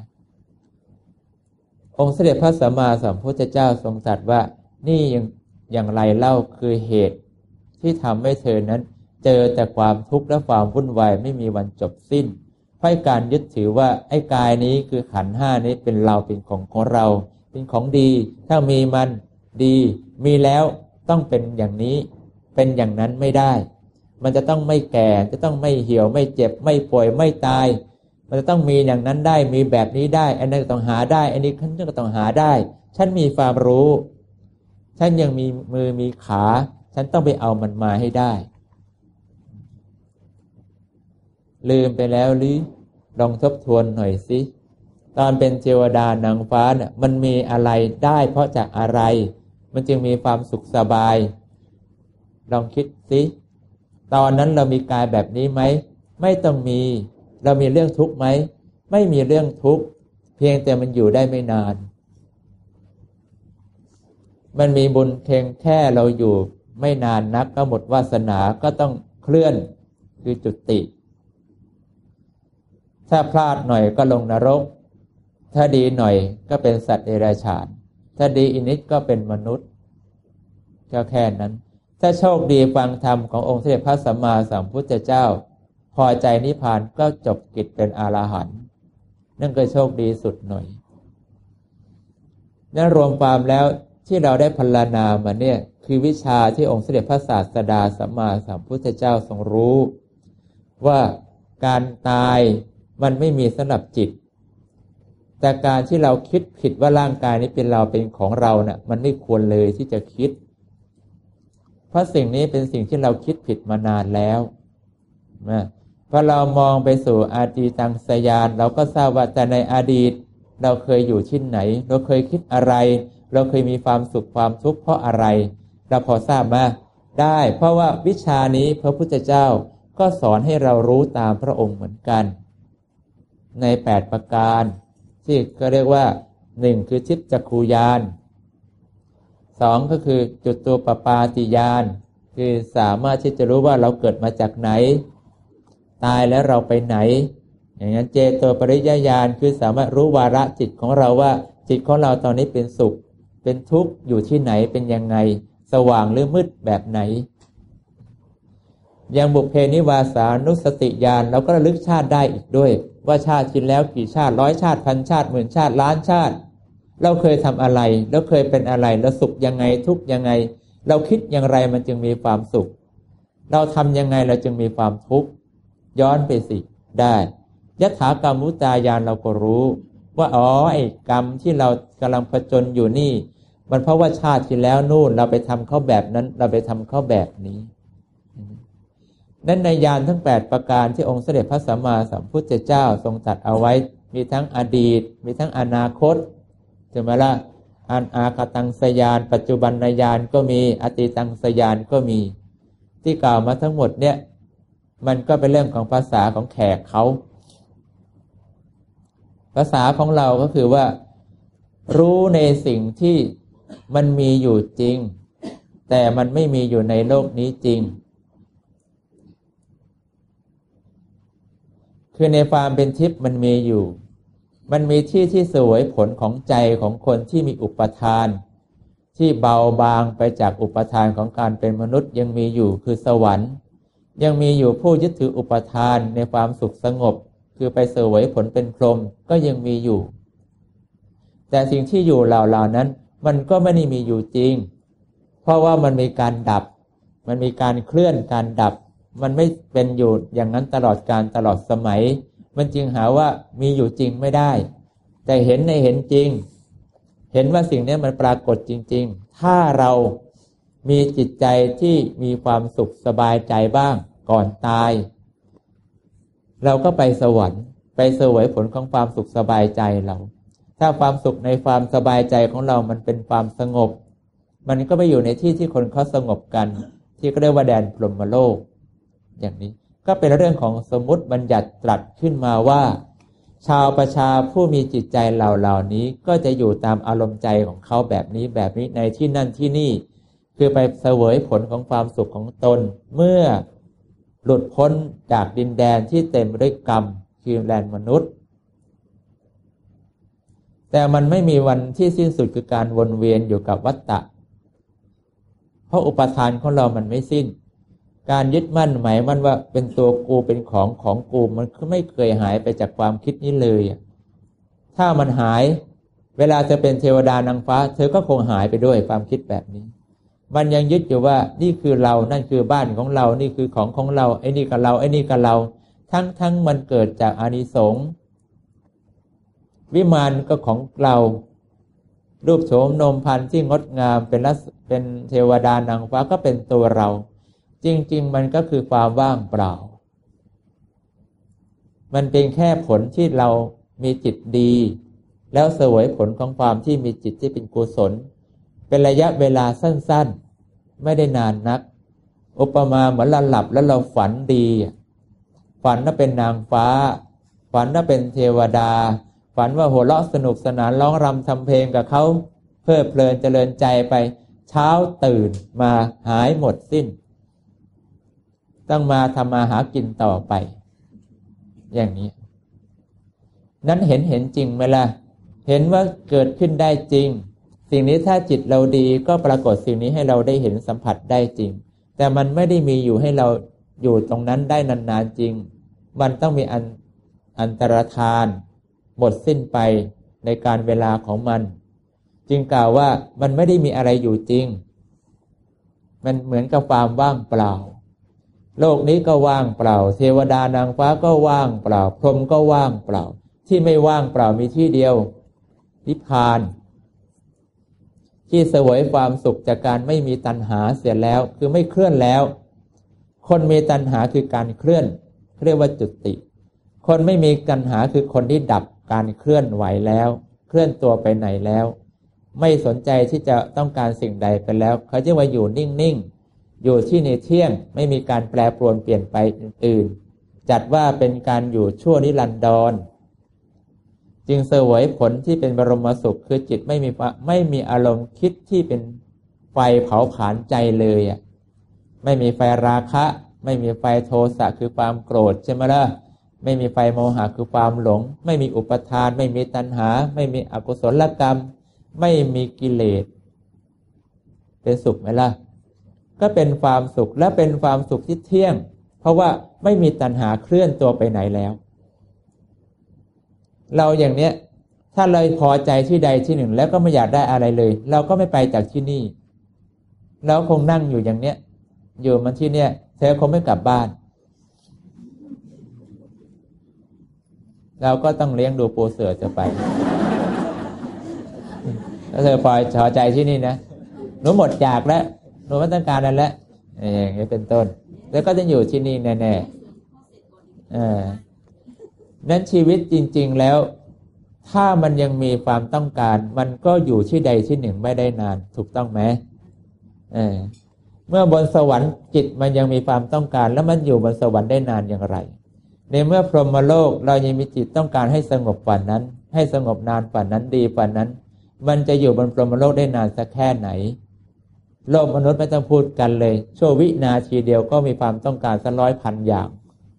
องค์เสด็จพระสัมมาสัมพุทธเจ้าทรงตรัสว่านี่ยังอย่างไรเล่าคือเหตุที่ทำให้เธอนั้นเจอแต่ความทุกข์และความวุ่นวายไม่มีวันจบสิ้นเพราะการยึดถือว่าไอ้กายนี้คือขันธ์ห้านี้เป็นเราเป็นของของเราเป็นของดีถ้ามีมันดีมีแล้วต้องเป็นอย่างนี้เป็นอย่างนั้นไม่ได้มันจะต้องไม่แก่จะต้องไม่เหี่ยวไม่เจ็บไม่ป่วยไม่ตายมันจะต้องมีอย่างนั้นได้มีแบบนี้ได้อันนั้นก็ต้องหาได้อันนี้ฉันก็ต้องหาได้ฉันมีความรู้ฉันยังมีมือมีขาฉันต้องไปเอามันมาให้ได้ลืมไปแล้วหรือลองทบทวนหน่อยสิตอนเป็นเทวดานางฟ้าเนี่ยมันมีอะไรได้เพราะจากอะไรมันจึงมีความสุขสบายลองคิดสิตอนนั้นเรามีกายแบบนี้ไหมไม่ต้องมีเรามีเรื่องทุกข์ไหมไม่มีเรื่องทุกข์เพียงแต่มันอยู่ได้ไม่นานมันมีบุญเพียงแค่เราอยู่ไม่นานนักก็หมดวาสนาก็ต้องเคลื่อนคือจุติถ้าพลาดหน่อยก็ลงนรกถ้าดีหน่อยก็เป็นสัตว์เดรัจฉานถ้าดีอีกนิดก็เป็นมนุษย์ก็แค่นั้นถ้าโชคดีฟังธรรมขององค์สมเด็จพระสัมมาสัมพุทธเจ้าพอใจนิพพานก็จบกิจเป็นอรหันต์นั่นก็โชคดีสุดหน่อยนั่นรวมความแล้วที่เราได้พรรณนามาเนี่ยคือวิชาที่องค์สมเด็จพระศาสดาสัมมาสัมพุทธเจ้าทรงรู้ว่าการตายมันไม่มีสำหรับจิตแต่การที่เราคิดผิดว่าร่างกายนี้เป็นเราเป็นของเราเนี่ยมันไม่ควรเลยที่จะคิดเพราะสิ่งนี้เป็นสิ่งที่เราคิดผิดมานานแล้วนะพอเรามองไปสู่อดีตังสยานเราก็ทราบว่าแต่ในอดีตเราเคยอยู่ที่ไหนเราเคยคิดอะไรเราเคยมีความสุขความทุกข์เพราะอะไรเราพอทราบมาได้เพราะว่าวิชานี้พระพุทธเจ้าก็สอนให้เรารู้ตามพระองค์เหมือนกันในแปดประการที่ก็เรียกว่าหนึ่งคือทิพจักขุญาณสองก็คือจุตูปปาติญาณคือสามารถที่จะรู้ว่าเราเกิดมาจากไหนตายแล้วเราไปไหนอย่างนั้นเจโตปริยญาณคือสามารถรู้วาระจิตของเราว่าจิตของเราตอนนี้เป็นสุขเเป็นทุกข์อยู่ที่ไหนเป็นยังไงสว่างหรือมืดแบบไหนอย่างบุพเพนิวาสานุสติญาณเราก็ระลึกชาติได้อีกด้วยว่าชาติที่แล้วกี่ชาติร้อยชาติพันชาติหมื่นชาติล้านชาติเราเคยทำอะไรแล้วเคยเป็นอะไรแล้วสุขยังไงทุกข์ยังไงเราคิดอย่างไรมันจึงมีความสุขเราทำยังไงเราจึงมีความทุกข์ย้อนไปสิได้ยถากรรมุตายานเราก็รู้ว่าอ๋อไอ้กรรมที่เรากำลังผจญอยู่นี่มันเพราะว่าชาติที่แล้วนู่นเราไปทำเขาแบบนั้นเราไปทำเขาแบบนี้นั้นในญาณทั้งแปดประการที่องค์เสด็จพระสัมมาสัมพุทธเจ้าทรงตรัสเอาไว้มีทั้งอดีตมีทั้งอนาคตใช่ไหมล่ะอันอาคตังสยานปัจจุบันญาณก็มีอติตังสยานก็มีที่กล่าวมาทั้งหมดเนี่ยมันก็เป็นเรื่องของภาษาของแขกเขาภาษาของเราก็คือว่ารู้ในสิ่งที่มันมีอยู่จริงแต่มันไม่มีอยู่ในโลกนี้จริงคือในความเป็นทิพย์มันมีอยู่มันมีที่ที่เสวยผลของใจของคนที่มีอุปทานที่เบาบางไปจากอุปทานของการเป็นมนุษย์ยังมีอยู่คือสวรรค์ยังมีอยู่ผู้ยึดถืออุปทานในความสุขสงบคือไปเสวยผลเป็นพรหมก็ยังมีอยู่แต่สิ่งที่อยู่เหล่าๆนั้นมันก็ไม่ได้มีอยู่จริงเพราะว่ามันมีการดับมันมีการเคลื่อนการดับมันไม่เป็นอยู่อย่างนั้นตลอดกาลตลอดสมัยมันจึงหาว่ามีอยู่จริงไม่ได้แต่เห็นในเห็นจริงเห็นว่าสิ่งนี้มันปรากฏจริงๆถ้าเรามีจิตใจที่มีความสุขสบายใจบ้างก่อนตายเราก็ไปสวรรค์ไปเสวยผลของความสุขสบายใจเราถ้าความสุขในความสบายใจของเรามันเป็นความสงบมันก็ไปอยู่ในที่ที่คนเขาสงบกันที่ก็เรียกว่าแดนพรหมโลกอย่างนี้ก็เป็นเรื่องของสมมุติบัญญัติตรัสขึ้นมาว่าชาวประชาผู้มีจิตใจเหล่าๆนี้ก็จะอยู่ตามอารมณ์ใจของเขาแบบนี้แบบนี้ในที่นั่นที่นี่คือไปเสวยผลของความสุขของตนเมื่อหลุดพ้นจากดินแดนที่เต็มไปด้วยกรรมคือแดนมนุษย์แต่มันไม่มีวันที่สิ้นสุดคือการวนเวียนอยู่กับวัฏฏะเพราะอุปทานของเรามันไม่สิ้นการยึดมั่นหมายมั่นว่าเป็นตัวกูเป็นของของกูมันไม่เคยหายไปจากความคิดนี้เลยถ้ามันหายเวลาเธอเป็นเทวดานางฟ้าเธอก็คงหายไปด้วยความคิดแบบนี้มันยังยึดอยู่ว่านี่คือเรานั่นคือบ้านของเรานี่คือของของเราไอ้นี่กับเราไอ้นี่กับเราทั้งทั้งมันเกิดจากอานิสงส์วิมานก็ของเรารูปโฉมนมพรรณที่งดงามเป็นรัศเป็นเทวดานางฟ้าก็เป็นตัวเราจริงๆมันก็คือความว่างเปล่ามันเป็นแค่ผลที่เรามีจิตดีแล้วเสวยผลของความที่มีจิตที่เป็นกุศลเป็นระยะเวลาสั้นๆไม่ได้นานนักอุปมาเหมือนเราหลับแล้วเราฝันดีฝันว่าเป็นนางฟ้าฝันว่าเป็นเทวดาฝันว่าหัวเราะสนุกสนานร้องรำทำเพลงกับเขาเพลิดเพลินเจริญใจไปเช้าตื่นมาหายหมดสิ้นต้องมาทำมาหากินต่อไปอย่างนี้นั้นเห็นเห็นจริงไหมล่ะเห็นว่าเกิดขึ้นได้จริงสิ่งนี้ถ้าจิตเราดีก็ปรากฏสิ่งนี้ให้เราได้เห็นสัมผัสได้จริงแต่มันไม่ได้มีอยู่ให้เราอยู่ตรงนั้นได้นานๆจริงมันต้องมีอันอันตรธานหมดสิ้นไปในการเวลาของมันจึงกล่าวว่ามันไม่ได้มีอะไรอยู่จริงมันเหมือนกับความว่างเปล่าโลกนี้ก็ว่างเปล่าเทวดานางฟ้าก็ว่างเปล่าพรหมก็ว่างเปล่าที่ไม่ว่างเปล่ามีที่เดียวนิพพานที่เสวยความสุขจากการไม่มีตัณหาเสียแล้วคือไม่เคลื่อนแล้วคนมีตัณหาคือการเคลื่อนเรียกว่าจุติคนไม่มีตัณหาคือคนที่ดับการเคลื่อนไหวแล้วเคลื่อนตัวไปไหนแล้วไม่สนใจที่จะต้องการสิ่งใดไปแล้วเขาจะว่าอยู่นิ่งๆอยู่ที่ในเที่ยงไม่มีการแปรปรวนเปลี่ยนไปอื่นๆจัดว่าเป็นการอยู่ชั่วนิรันดรจึงเสวยผลที่เป็นบรมสุขคือจิตไม่มีไม่มีอารมณ์คิดที่เป็นไฟเผาผลาญใจเลยอ่ะไม่มีไฟราคะไม่มีไฟโทสะคือความโกรธใช่ไหมล่ะไม่มีไฟโมหะคือความหลงไม่มีอุปทานไม่มีตัณหาไม่มีอกุศลกรรมไม่มีกิเลสเป็นสุขไหมล่ะก็เป็นความสุขและเป็นความสุขที่เที่ยงเพราะว่าไม่มีตัณหาเคลื่อนตัวไปไหนแล้วเราอย่างเนี้ยถ้าเลยพอใจที่ใดที่หนึ่งแล้วก็ไม่อยากได้อะไรเลยเราก็ไม่ไปจากที่นี่เราคงนั่งอยู่อย่างเนี้ยอยู่มันที่เนี้ยเธอคงไม่กลับบ้านเราก็ต้องเลี้ยงดูปูเสือจะไปแล้วเธอพอพอใจที่นี่นะหนูหมดอยากแล้วหนูไม่ต้องการอะไรแล้วอย่างนี้เป็นต้นแล้วก็จะอยู่ที่นี่แน่ๆอ่านั้นชีวิตจริงๆแล้วถ้ามันยังมีความต้องการมันก็อยู่ที่ใดที่หนึ่งไม่ได้นานถูกต้องไหมเออเมื่อบนสวรรค์จิตมันยังมีความต้องการแล้วมันอยู่บนสวรรค์ได้นานอย่างไรในเมื่อพรหมโลกเรายังมีจิตต้องการให้สงบกว่านั้นให้สงบนานกว่านั้นดีกว่านั้นมันจะอยู่บนพรหมโลกได้นานสักแค่ไหนโลกมนุษย์ไม่ต้องพูดกันเลยชั่ววินาทีเดียวก็มีความต้องการสักร้อยพันอย่าง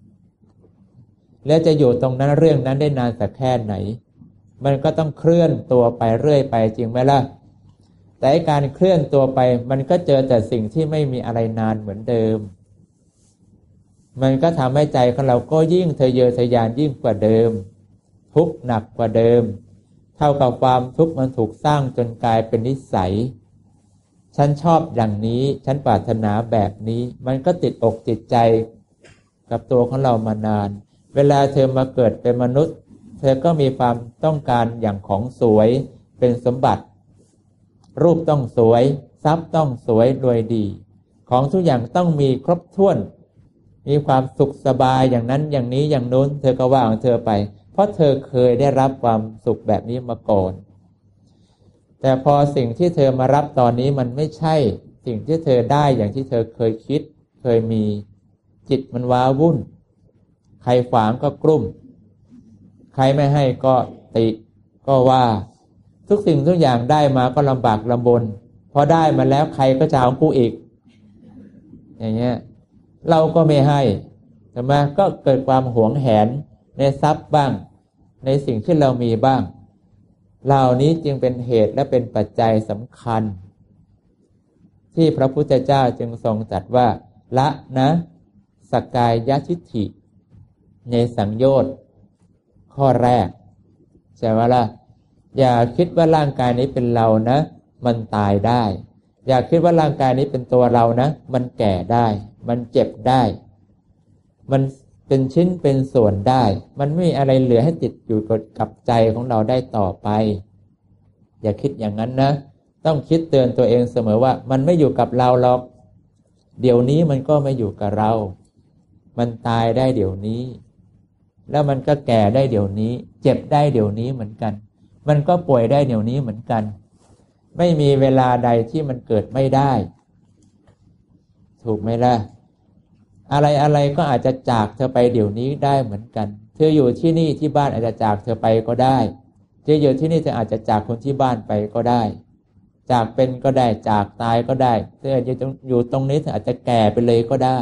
แล้วจะอยู่ตรงนั้นเรื่องนั้นได้นานสักแค่ไหนมันก็ต้องเคลื่อนตัวไปเรื่อยไปจริงไหมล่ะแต่การเคลื่อนตัวไปมันก็เจอแต่สิ่งที่ไม่มีอะไรนานเหมือนเดิมมันก็ทำให้ใจของเราก็ยิ่งทะเยอทะยานยิ่งกว่าเดิมทุกข์หนักกว่าเดิมเท่ากับความทุกข์มันถูกสร้างจนกลายเป็นนิสัยฉันชอบอย่างนี้ฉันปรารถนาแบบนี้มันก็ติดอกติดใจกับตัวของเรามานานเวลาเธอมาเกิดเป็นมนุษย์เธอก็มีความต้องการอย่างของสวยเป็นสมบัติรูปต้องสวยทรัพย์ต้องสวยรวยดีของทุกอย่างต้องมีครบถ้วนมีความสุขสบายอย่างนั้นอย่างนี้อย่างโน้นเธอก็ว่าของเธอไปเพราะเธอเคยได้รับความสุขแบบนี้มาก่อนแต่พอสิ่งที่เธอมารับตอนนี้มันไม่ใช่สิ่งที่เธอได้อย่างที่เธอเคยคิดเคยมีจิตมันว้าวุ่นใครขวางก็กลุ้มใครไม่ให้ก็ติก็ว่าทุกสิ่งทุกอย่างได้มาก็ลำบากลำบนพอได้มาแล้วใครก็จะเอากูอีกอย่างเงี้ยเราก็ไม่ให้ใช่ไหมก็เกิดความหวงแหนในทรัพย์บ้างในสิ่งที่เรามีบ้างเหล่านี้จึงเป็นเหตุและเป็นปัจจัยสำคัญที่พระพุทธเจ้าจึงทรงตรัสว่าละนะสักกายทิฏฐิในสังโยชน์ข้อแรกใช่ไหมล่ะอย่าคิดว่าร่างกายนี้เป็นเรานะมันตายได้อย่าคิดว่าร่างกายนี้เป็นตัวเรานะมันแก่ได้มันเจ็บได้มันเป็นชิ้นเป็นส่วนได้มันไม่มีอะไรเหลือให้ติดอยู่กับใจของเราได้ต่อไปอย่าคิดอย่างนั้นนะต้องคิดเตือนตัวเองเสมอว่ามันไม่อยู่กับเราหรอกเดี๋ยวนี้มันก็ไม่อยู่กับเรามันตายได้เดี๋ยวนี้แล้วมันก็แก่ได้เดี๋ยวนี้เจ็บได้เดี๋ยวนี้เหมือนกันมันก็ป่วยได้เดี๋ยวนี้เหมือนกันไม่มีเวลาใดที่มันเกิดไม่ได้ถูกไหมล่ะอะไรอะไรก็อาจจะจากเธอไปเดี๋ยวนี้ได้เหมือนกันเธออยู่ที่นี่ที่บ้านอาจจะจากเธอไปก็ได้เธออยู่ที่นี่เธออาจจะจากคนที่บ้านไปก็ได้จากเป็นก็ได้จากตายก็ได้เธออยู่ตรงนี้เธออาจจะแก่ไปเลยก็ได้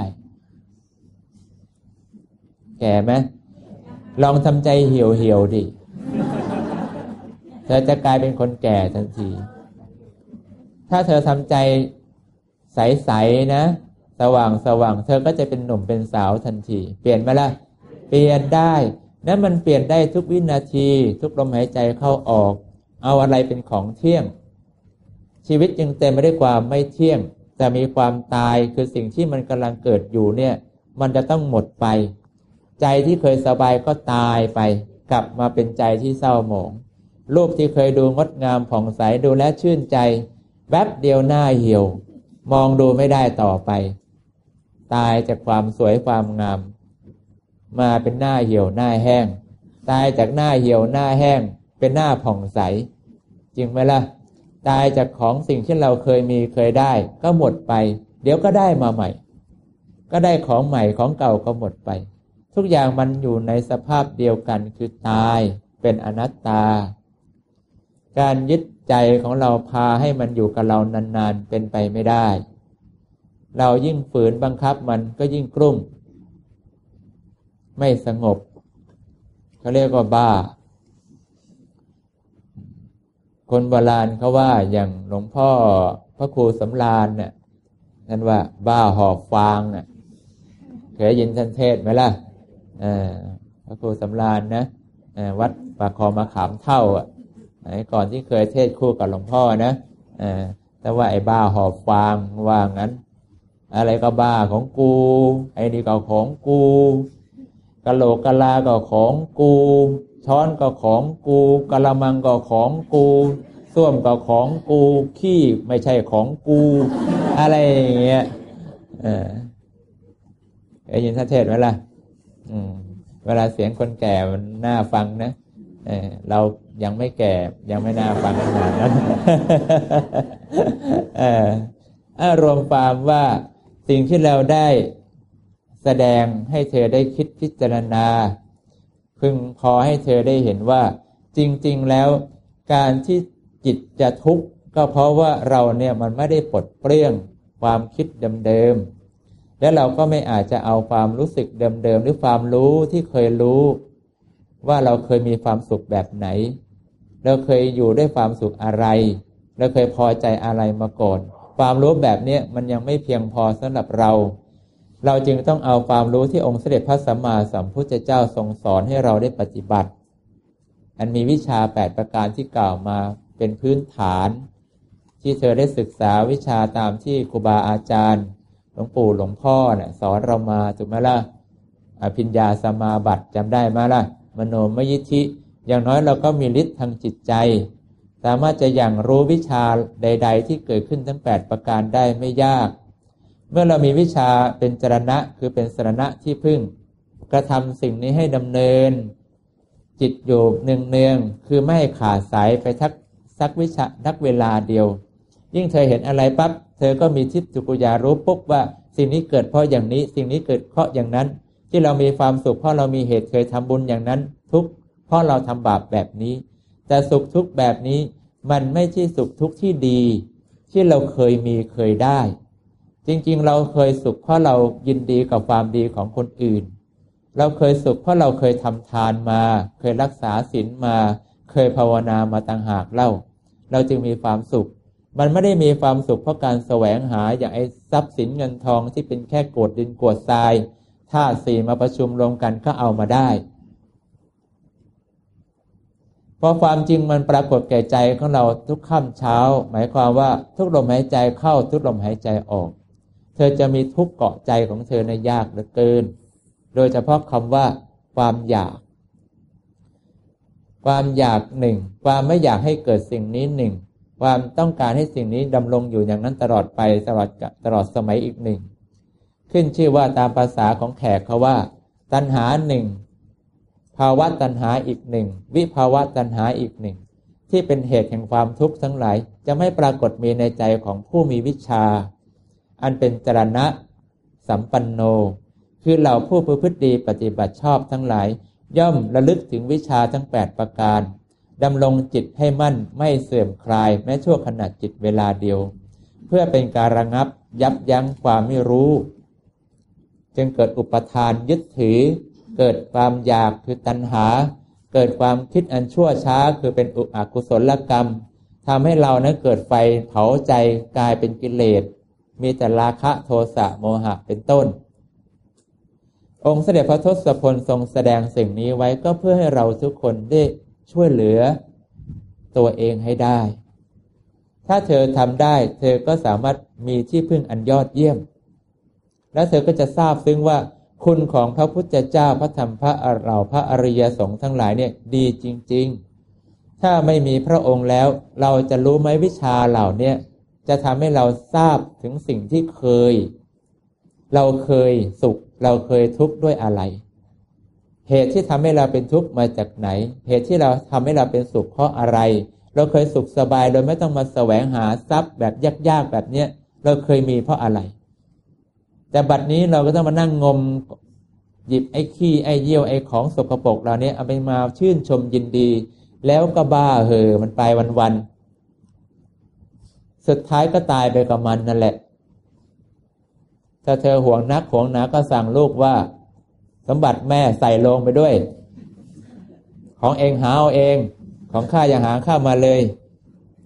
แก่ไหมลองทำใจเหี่ยวเหี่ยวดิเธอจะกลายเป็นคนแก่ทันทีถ้าเธอทำใจใสๆนะสว่างสว่างเธอก็จะเป็นหนุ่มเป็นสาวทันทีเปลี่ยนไหมล่ะเปลี่ยนได้นั้นมันเปลี่ยนได้ทุกวินาทีทุกลมหายใจเข้าออกเอาอะไรเป็นของเที่ยงชีวิตจึงเต็มไปด้วยความไม่เที่ยงแต่มีความตายคือสิ่งที่มันกำลังเกิดอยู่เนี่ยมันจะต้องหมดไปใจที่เคยสบายก็ตายไปกลับมาเป็นใจที่เศร้าหมองรูปที่เคยดูงดงามผ่องใสดูแลชื่นใจแป๊บเดียวหน้าเหี่ยวมองดูไม่ได้ต่อไปตายจากความสวยความงามมาเป็นหน้าเหี่ยวหน้าแห้งตายจากหน้าเหี่ยวหน้าแห้งเป็นหน้าผ่องใสจริงไหมล่ะตายจากของสิ่งที่เราเคยมีเคยได้ก็หมดไปเดี๋ยวก็ได้มาใหม่ก็ได้ของใหม่ของเก่าก็หมดไปทุกอย่างมันอยู่ในสภาพเดียวกันคือตายเป็นอนัตตาการยึดใจของเราพาให้มันอยู่กับเรานานๆเป็นไปไม่ได้เรายิ่งฝืนบังคับมันก็ยิ่งกลุ้มไม่สงบเขาเรียกว่าบ้าคนโบราณเขาว่าอย่างหลวงพ่อพระครูสำราญเนี่ยนั่นว่าบ้าหอบฟางน่ะเคยยินท่านเทศไหมล่ะพระครูสำราญนะวัดปากคลองมะขามเท่าอ่ะก่อนที่เคยเทศคู่กับหลวงพ่อนะแต่ว่าไอ้บ้าหอบฟางว่างั้นอะไรก็บ้าของกูไอ้นี่ก็ของกูกะโหลกกะลาก็ของกูช้อนก็ของกูกะละมังก็ของกูส้วมก็ของกูขี้ไม่ใช่ของกูอะไรอย่างเงี้ยเออได้ยินท่านเทศไหมล่ะอืมเวลาเสียงคนแก่มันน่าฟังนะเออเรายังไม่แก่ยังไม่น่าฟังขนาดนั้นเอออารวมความว่าสิ่งที่เราได้แสดงให้เธอได้คิดพิจารณาพึงพอให้เธอได้เห็นว่าจริงๆแล้วการที่จิตจะทุกข์ก็เพราะว่าเราเนี่ยมันไม่ได้ปลดเปลื้องความคิดเดิมๆและเราก็ไม่อาจจะเอาความรู้สึกเดิมๆหรือความรู้ที่เคยรู้ว่าเราเคยมีความสุขแบบไหนเราเคยอยู่ด้วยความสุขอะไรเราเคยพอใจอะไรมาก่อนความรู้แบบนี้มันยังไม่เพียงพอสำหรับเราเราจึงต้องเอาความรู้ที่องค์เสด็จพระสัมมาสัมพุทธเจ้าทรงสอนให้เราได้ปฏิบัติอันมีวิชาแปดประการที่กล่าวมาเป็นพื้นฐานที่เธอได้ศึกษาวิชาตามที่ครูบาอาจารย์หลวงปู่หลวงพ่อเนี่ยสอนเรามาถูกไหมล่ะอภิญญาสมาบัติจำได้ไหมล่ะมโนมยิทธิอย่างน้อยเราก็มีฤทธิ์ทางจิตใจสามารถจะอย่างรู้วิชาใดๆที่เกิดขึ้นทั้งแปดประการได้ไม่ยากเมื่อเรามีวิชาเป็นจรณะคือเป็นสรณะที่พึ่งกระทำสิ่งนี้ให้ดำเนินจิตอยู่เนืองๆคือไม่ให้ขาดสายไปทักสักวิชาทักเวลาเดียวยิ่งเธอเห็นอะไรปั๊บเธอก็มีทิพย์จักรญาณรู้ปุ๊บว่าสิ่งนี้เกิดเพราะอย่างนี้สิ่งนี้เกิดเพราะอย่างนั้นที่เรามีความสุขเพราะเรามีเหตุเคยทำบุญอย่างนั้นทุกข์เพราะเราทำบาปแบบนี้แต่สุขทุกข์แบบนี้มันไม่ใช่สุขทุกข์ที่ดีที่เราเคยมีเคยได้จริงๆเราเคยสุขเพราะเรายินดีกับความดีของคนอื่นเราเคยสุขเพราะเราเคยทำทานมาเคยรักษาศีลมาเคยภาวนามาต่างหากเล่าเราจึงมีความสุขมันไม่ได้มีความสุขเพราะการแสวงหาอย่างไอ้ทรัพย์สินเงินทองที่เป็นแค่กรวดดินกรวดทรายธาตุสี่มาประชุมรวมกันก็เอามาได้เพราะความจริงมันปรากฏแก่ใจของเราทุกค่ำเช้าหมายความว่าทุกลมหายใจเข้าทุกลมหายใจออกเธอจะมีทุกข์เกาะใจของเธอในยากเหลือเกินโดยเฉพาะคำว่าความอยากความอยากหนึ่งความไม่อยากให้เกิดสิ่งนี้หนึ่งความต้องการให้สิ่งนี้ดำรงอยู่อย่างนั้นตลอดไปตลอดตลอดสมัยอีกหนึ่งขึ้นชื่อว่าตามภาษาของแขกเขาว่าตัณหาหนึ่งภาวะตัณหาอีกหนึ่งวิภาวะตัณหาอีกหนึ่งที่เป็นเหตุแห่งความทุกข์ทั้งหลายจะไม่ปรากฏมีในใจของผู้มีวิชาอันเป็นจรณะสัมปันโนคือเหล่าผู้ประพฤติดีปฏิบัติชอบทั้งหลายย่อมระลึกถึงวิชาทั้งแปดประการดำรงจิตให้มั่นไม่เสื่อมคลายแม้ชั่วขณะจิตเวลาเดียวเพื่อเป็นการระงับยับยั้งความไม่รู้จึงเกิดอุปทานยึดถือเกิดความอยากคือตัณหาเกิดความคิดอันชั่วช้าคือเป็นอกุศลกรรมทำให้เรานั้นเกิดไฟเผาใจกลายเป็นกิเลสมีแต่ราคะโทสะโมหะเป็นต้นองค์เสด็จพระทศพลทรงแสดงสิ่งนี้ไว้ก็เพื่อให้เราทุกคนได้ช่วยเหลือตัวเองให้ได้ถ้าเธอทำได้เธอก็สามารถมีที่พึ่งอันยอดเยี่ยมและเธอก็จะทราบซึ้งว่าคุณของพระพุทธเจ้าพระธรรมพระอรเราพระอริยสงฆ์ทั้งหลายเนี่ยดีจริงๆถ้าไม่มีพระองค์แล้วเราจะรู้ไหมวิชาเหล่านี้จะทำให้เราทราบถึงสิ่งที่เคยเราเคยสุขเราเคยทุกข์ด้วยอะไรเหตุที่ทำให้เราเป็นทุกข์มาจากไหนเหตุที่เราทำให้เราเป็นสุขเพราะอะไรเราเคยสุขสบายโดยไม่ต้องมาแสวงหาทรัพย์แบบยากๆแบบเนี้ยเราเคยมีเพราะอะไรแต่บัดนี้เราก็ต้องมานั่งงมหยิบไอ้ขี้ไอ้เยี่ยวไอ้ของสกปรกเหล่านี้เอาไปมาชื่นชมยินดีแล้วก็บ้าเห่อมันไปวันๆสุดท้ายก็ตายไปกับมันนั่นแหละถ้าเธอห่วงนักห่วงหนาก็สั่งลูกว่าสมบัติแม่ใส่ลงไปด้วยของเองหาเอาเองของข้าอย่าหาข้ามาเลย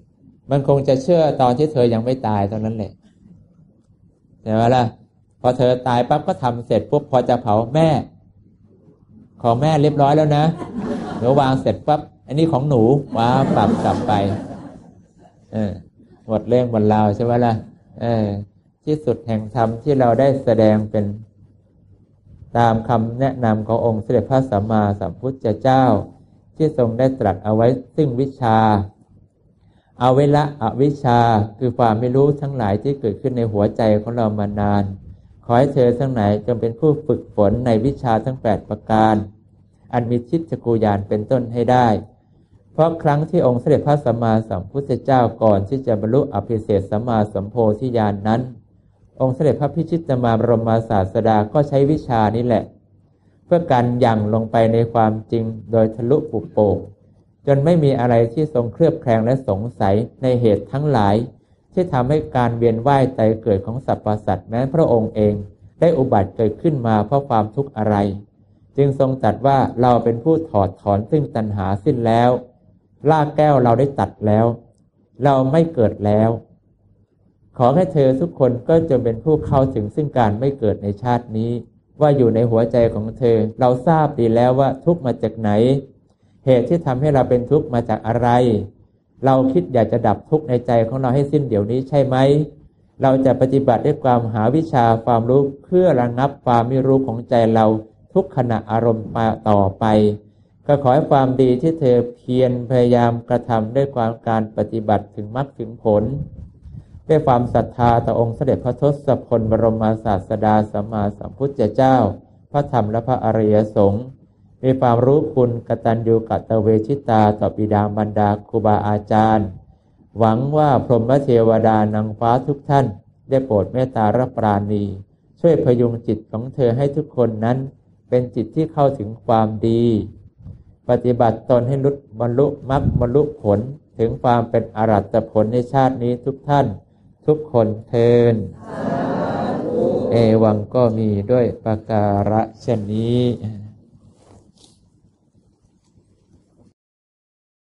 มันคงจะเชื่อตอนที่เธอยังไม่ตายตอนนั้นแหละใช่ไหมล่ะพอเธอตายปั๊บก็ทำเสร็จปุ๊บพอจะเผาแม่ของแม่เรียบร้อยแล้วนะเดี๋ยววางเสร็จปั๊บอันนี้ของหนูว้าปรับกลับไปเออหมดเรื่องหมดราวใช่ไหมล่ะเออที่สุดแห่งธรรมที่เราได้แสดงเป็นตามคำแนะนำขององค์สมเด็จพระสัมมาสัมพุทธเจ้าที่ทรงได้ตรัสเอาไว้ซึ่งวิชาเอาไว้ละอวิชชาคือความไม่รู้ทั้งหลายที่เกิดขึ้นในหัวใจของเรามานานขอให้เธอทั้งหลายจงเป็นผู้ฝึกฝนในวิชาทั้งแปดประการอันมีทิฏฐกุญาณเป็นต้นให้ได้เพราะครั้งที่องค์สมเด็จพระสัมมาสัมพุทธเจ้าก่อนที่จะบรรลุอภิเศษสัมมาสัมโพธิญาณ น, นั้นองค์สมเด็จพระพิชิตมารบรมศาสดาก็ใช้วิชานี้แหละเพื่อการยั่งลงไปในความจริงโดยทะลุปุโป่งจนไม่มีอะไรที่ทรงเคลือบแคลงและสงสัยในเหตุทั้งหลายที่ทำให้การเวียนว่ายตายเกิดของสรรพสัตว์แม้พระองค์เองได้อุบัติเกิดขึ้นมาเพราะความทุกข์อะไรจึงทรงตรัสว่าเราเป็นผู้ถอดถอนซึ่งตัณหาสิ้นแล้วรากแก้วเราได้ตัดแล้วเราไม่เกิดแล้วขอให้เธอทุกคนก็จะเป็นผู้เข้าถึงซึ่งการไม่เกิดในชาตินี้ว่าอยู่ในหัวใจของเธอเราทราบดีแล้วว่าทุกข์มาจากไหนเหตุที่ทำให้เราเป็นทุกข์มาจากอะไรเราคิดอยากจะดับทุกข์ในใจของเราให้สิ้นเดี๋ยวนี้ใช่ไหมเราจะปฏิบัติด้วยความหาวิชาความรู้เพื่อระงับความไม่รู้ของใจเราทุกขณะอารมณ์มาต่อไปก็ขอให้ความดีที่เธอเพียรพยายามกระทำด้วยความการปฏิบัติถึงมรรคถึงผลด้วยความศรัทธาต่อองค์เสด็จพระทศพลบรมศาสดาสัมมาสัมพุทธเจ้าพระธรรมและพระอริยสงฆ์มีความรู้คุณกตัญญูกตเวชิตาต่อบิดามารดาครูบาอาจารย์หวังว่าพรหมเทวดานางฟ้าทุกท่านได้โปรดเมตตารับปราณีช่วยพยุงจิตของเธอให้ทุกคนนั้นเป็นจิตที่เข้าถึงความดีปฏิบัติตนให้ลุบรรลุมรรคบรรลุผลถึงความเป็นอรหัตผลในชาตินี้ทุกท่านทุกคนเทินเอวังก็มีด้วยประการฉะนี้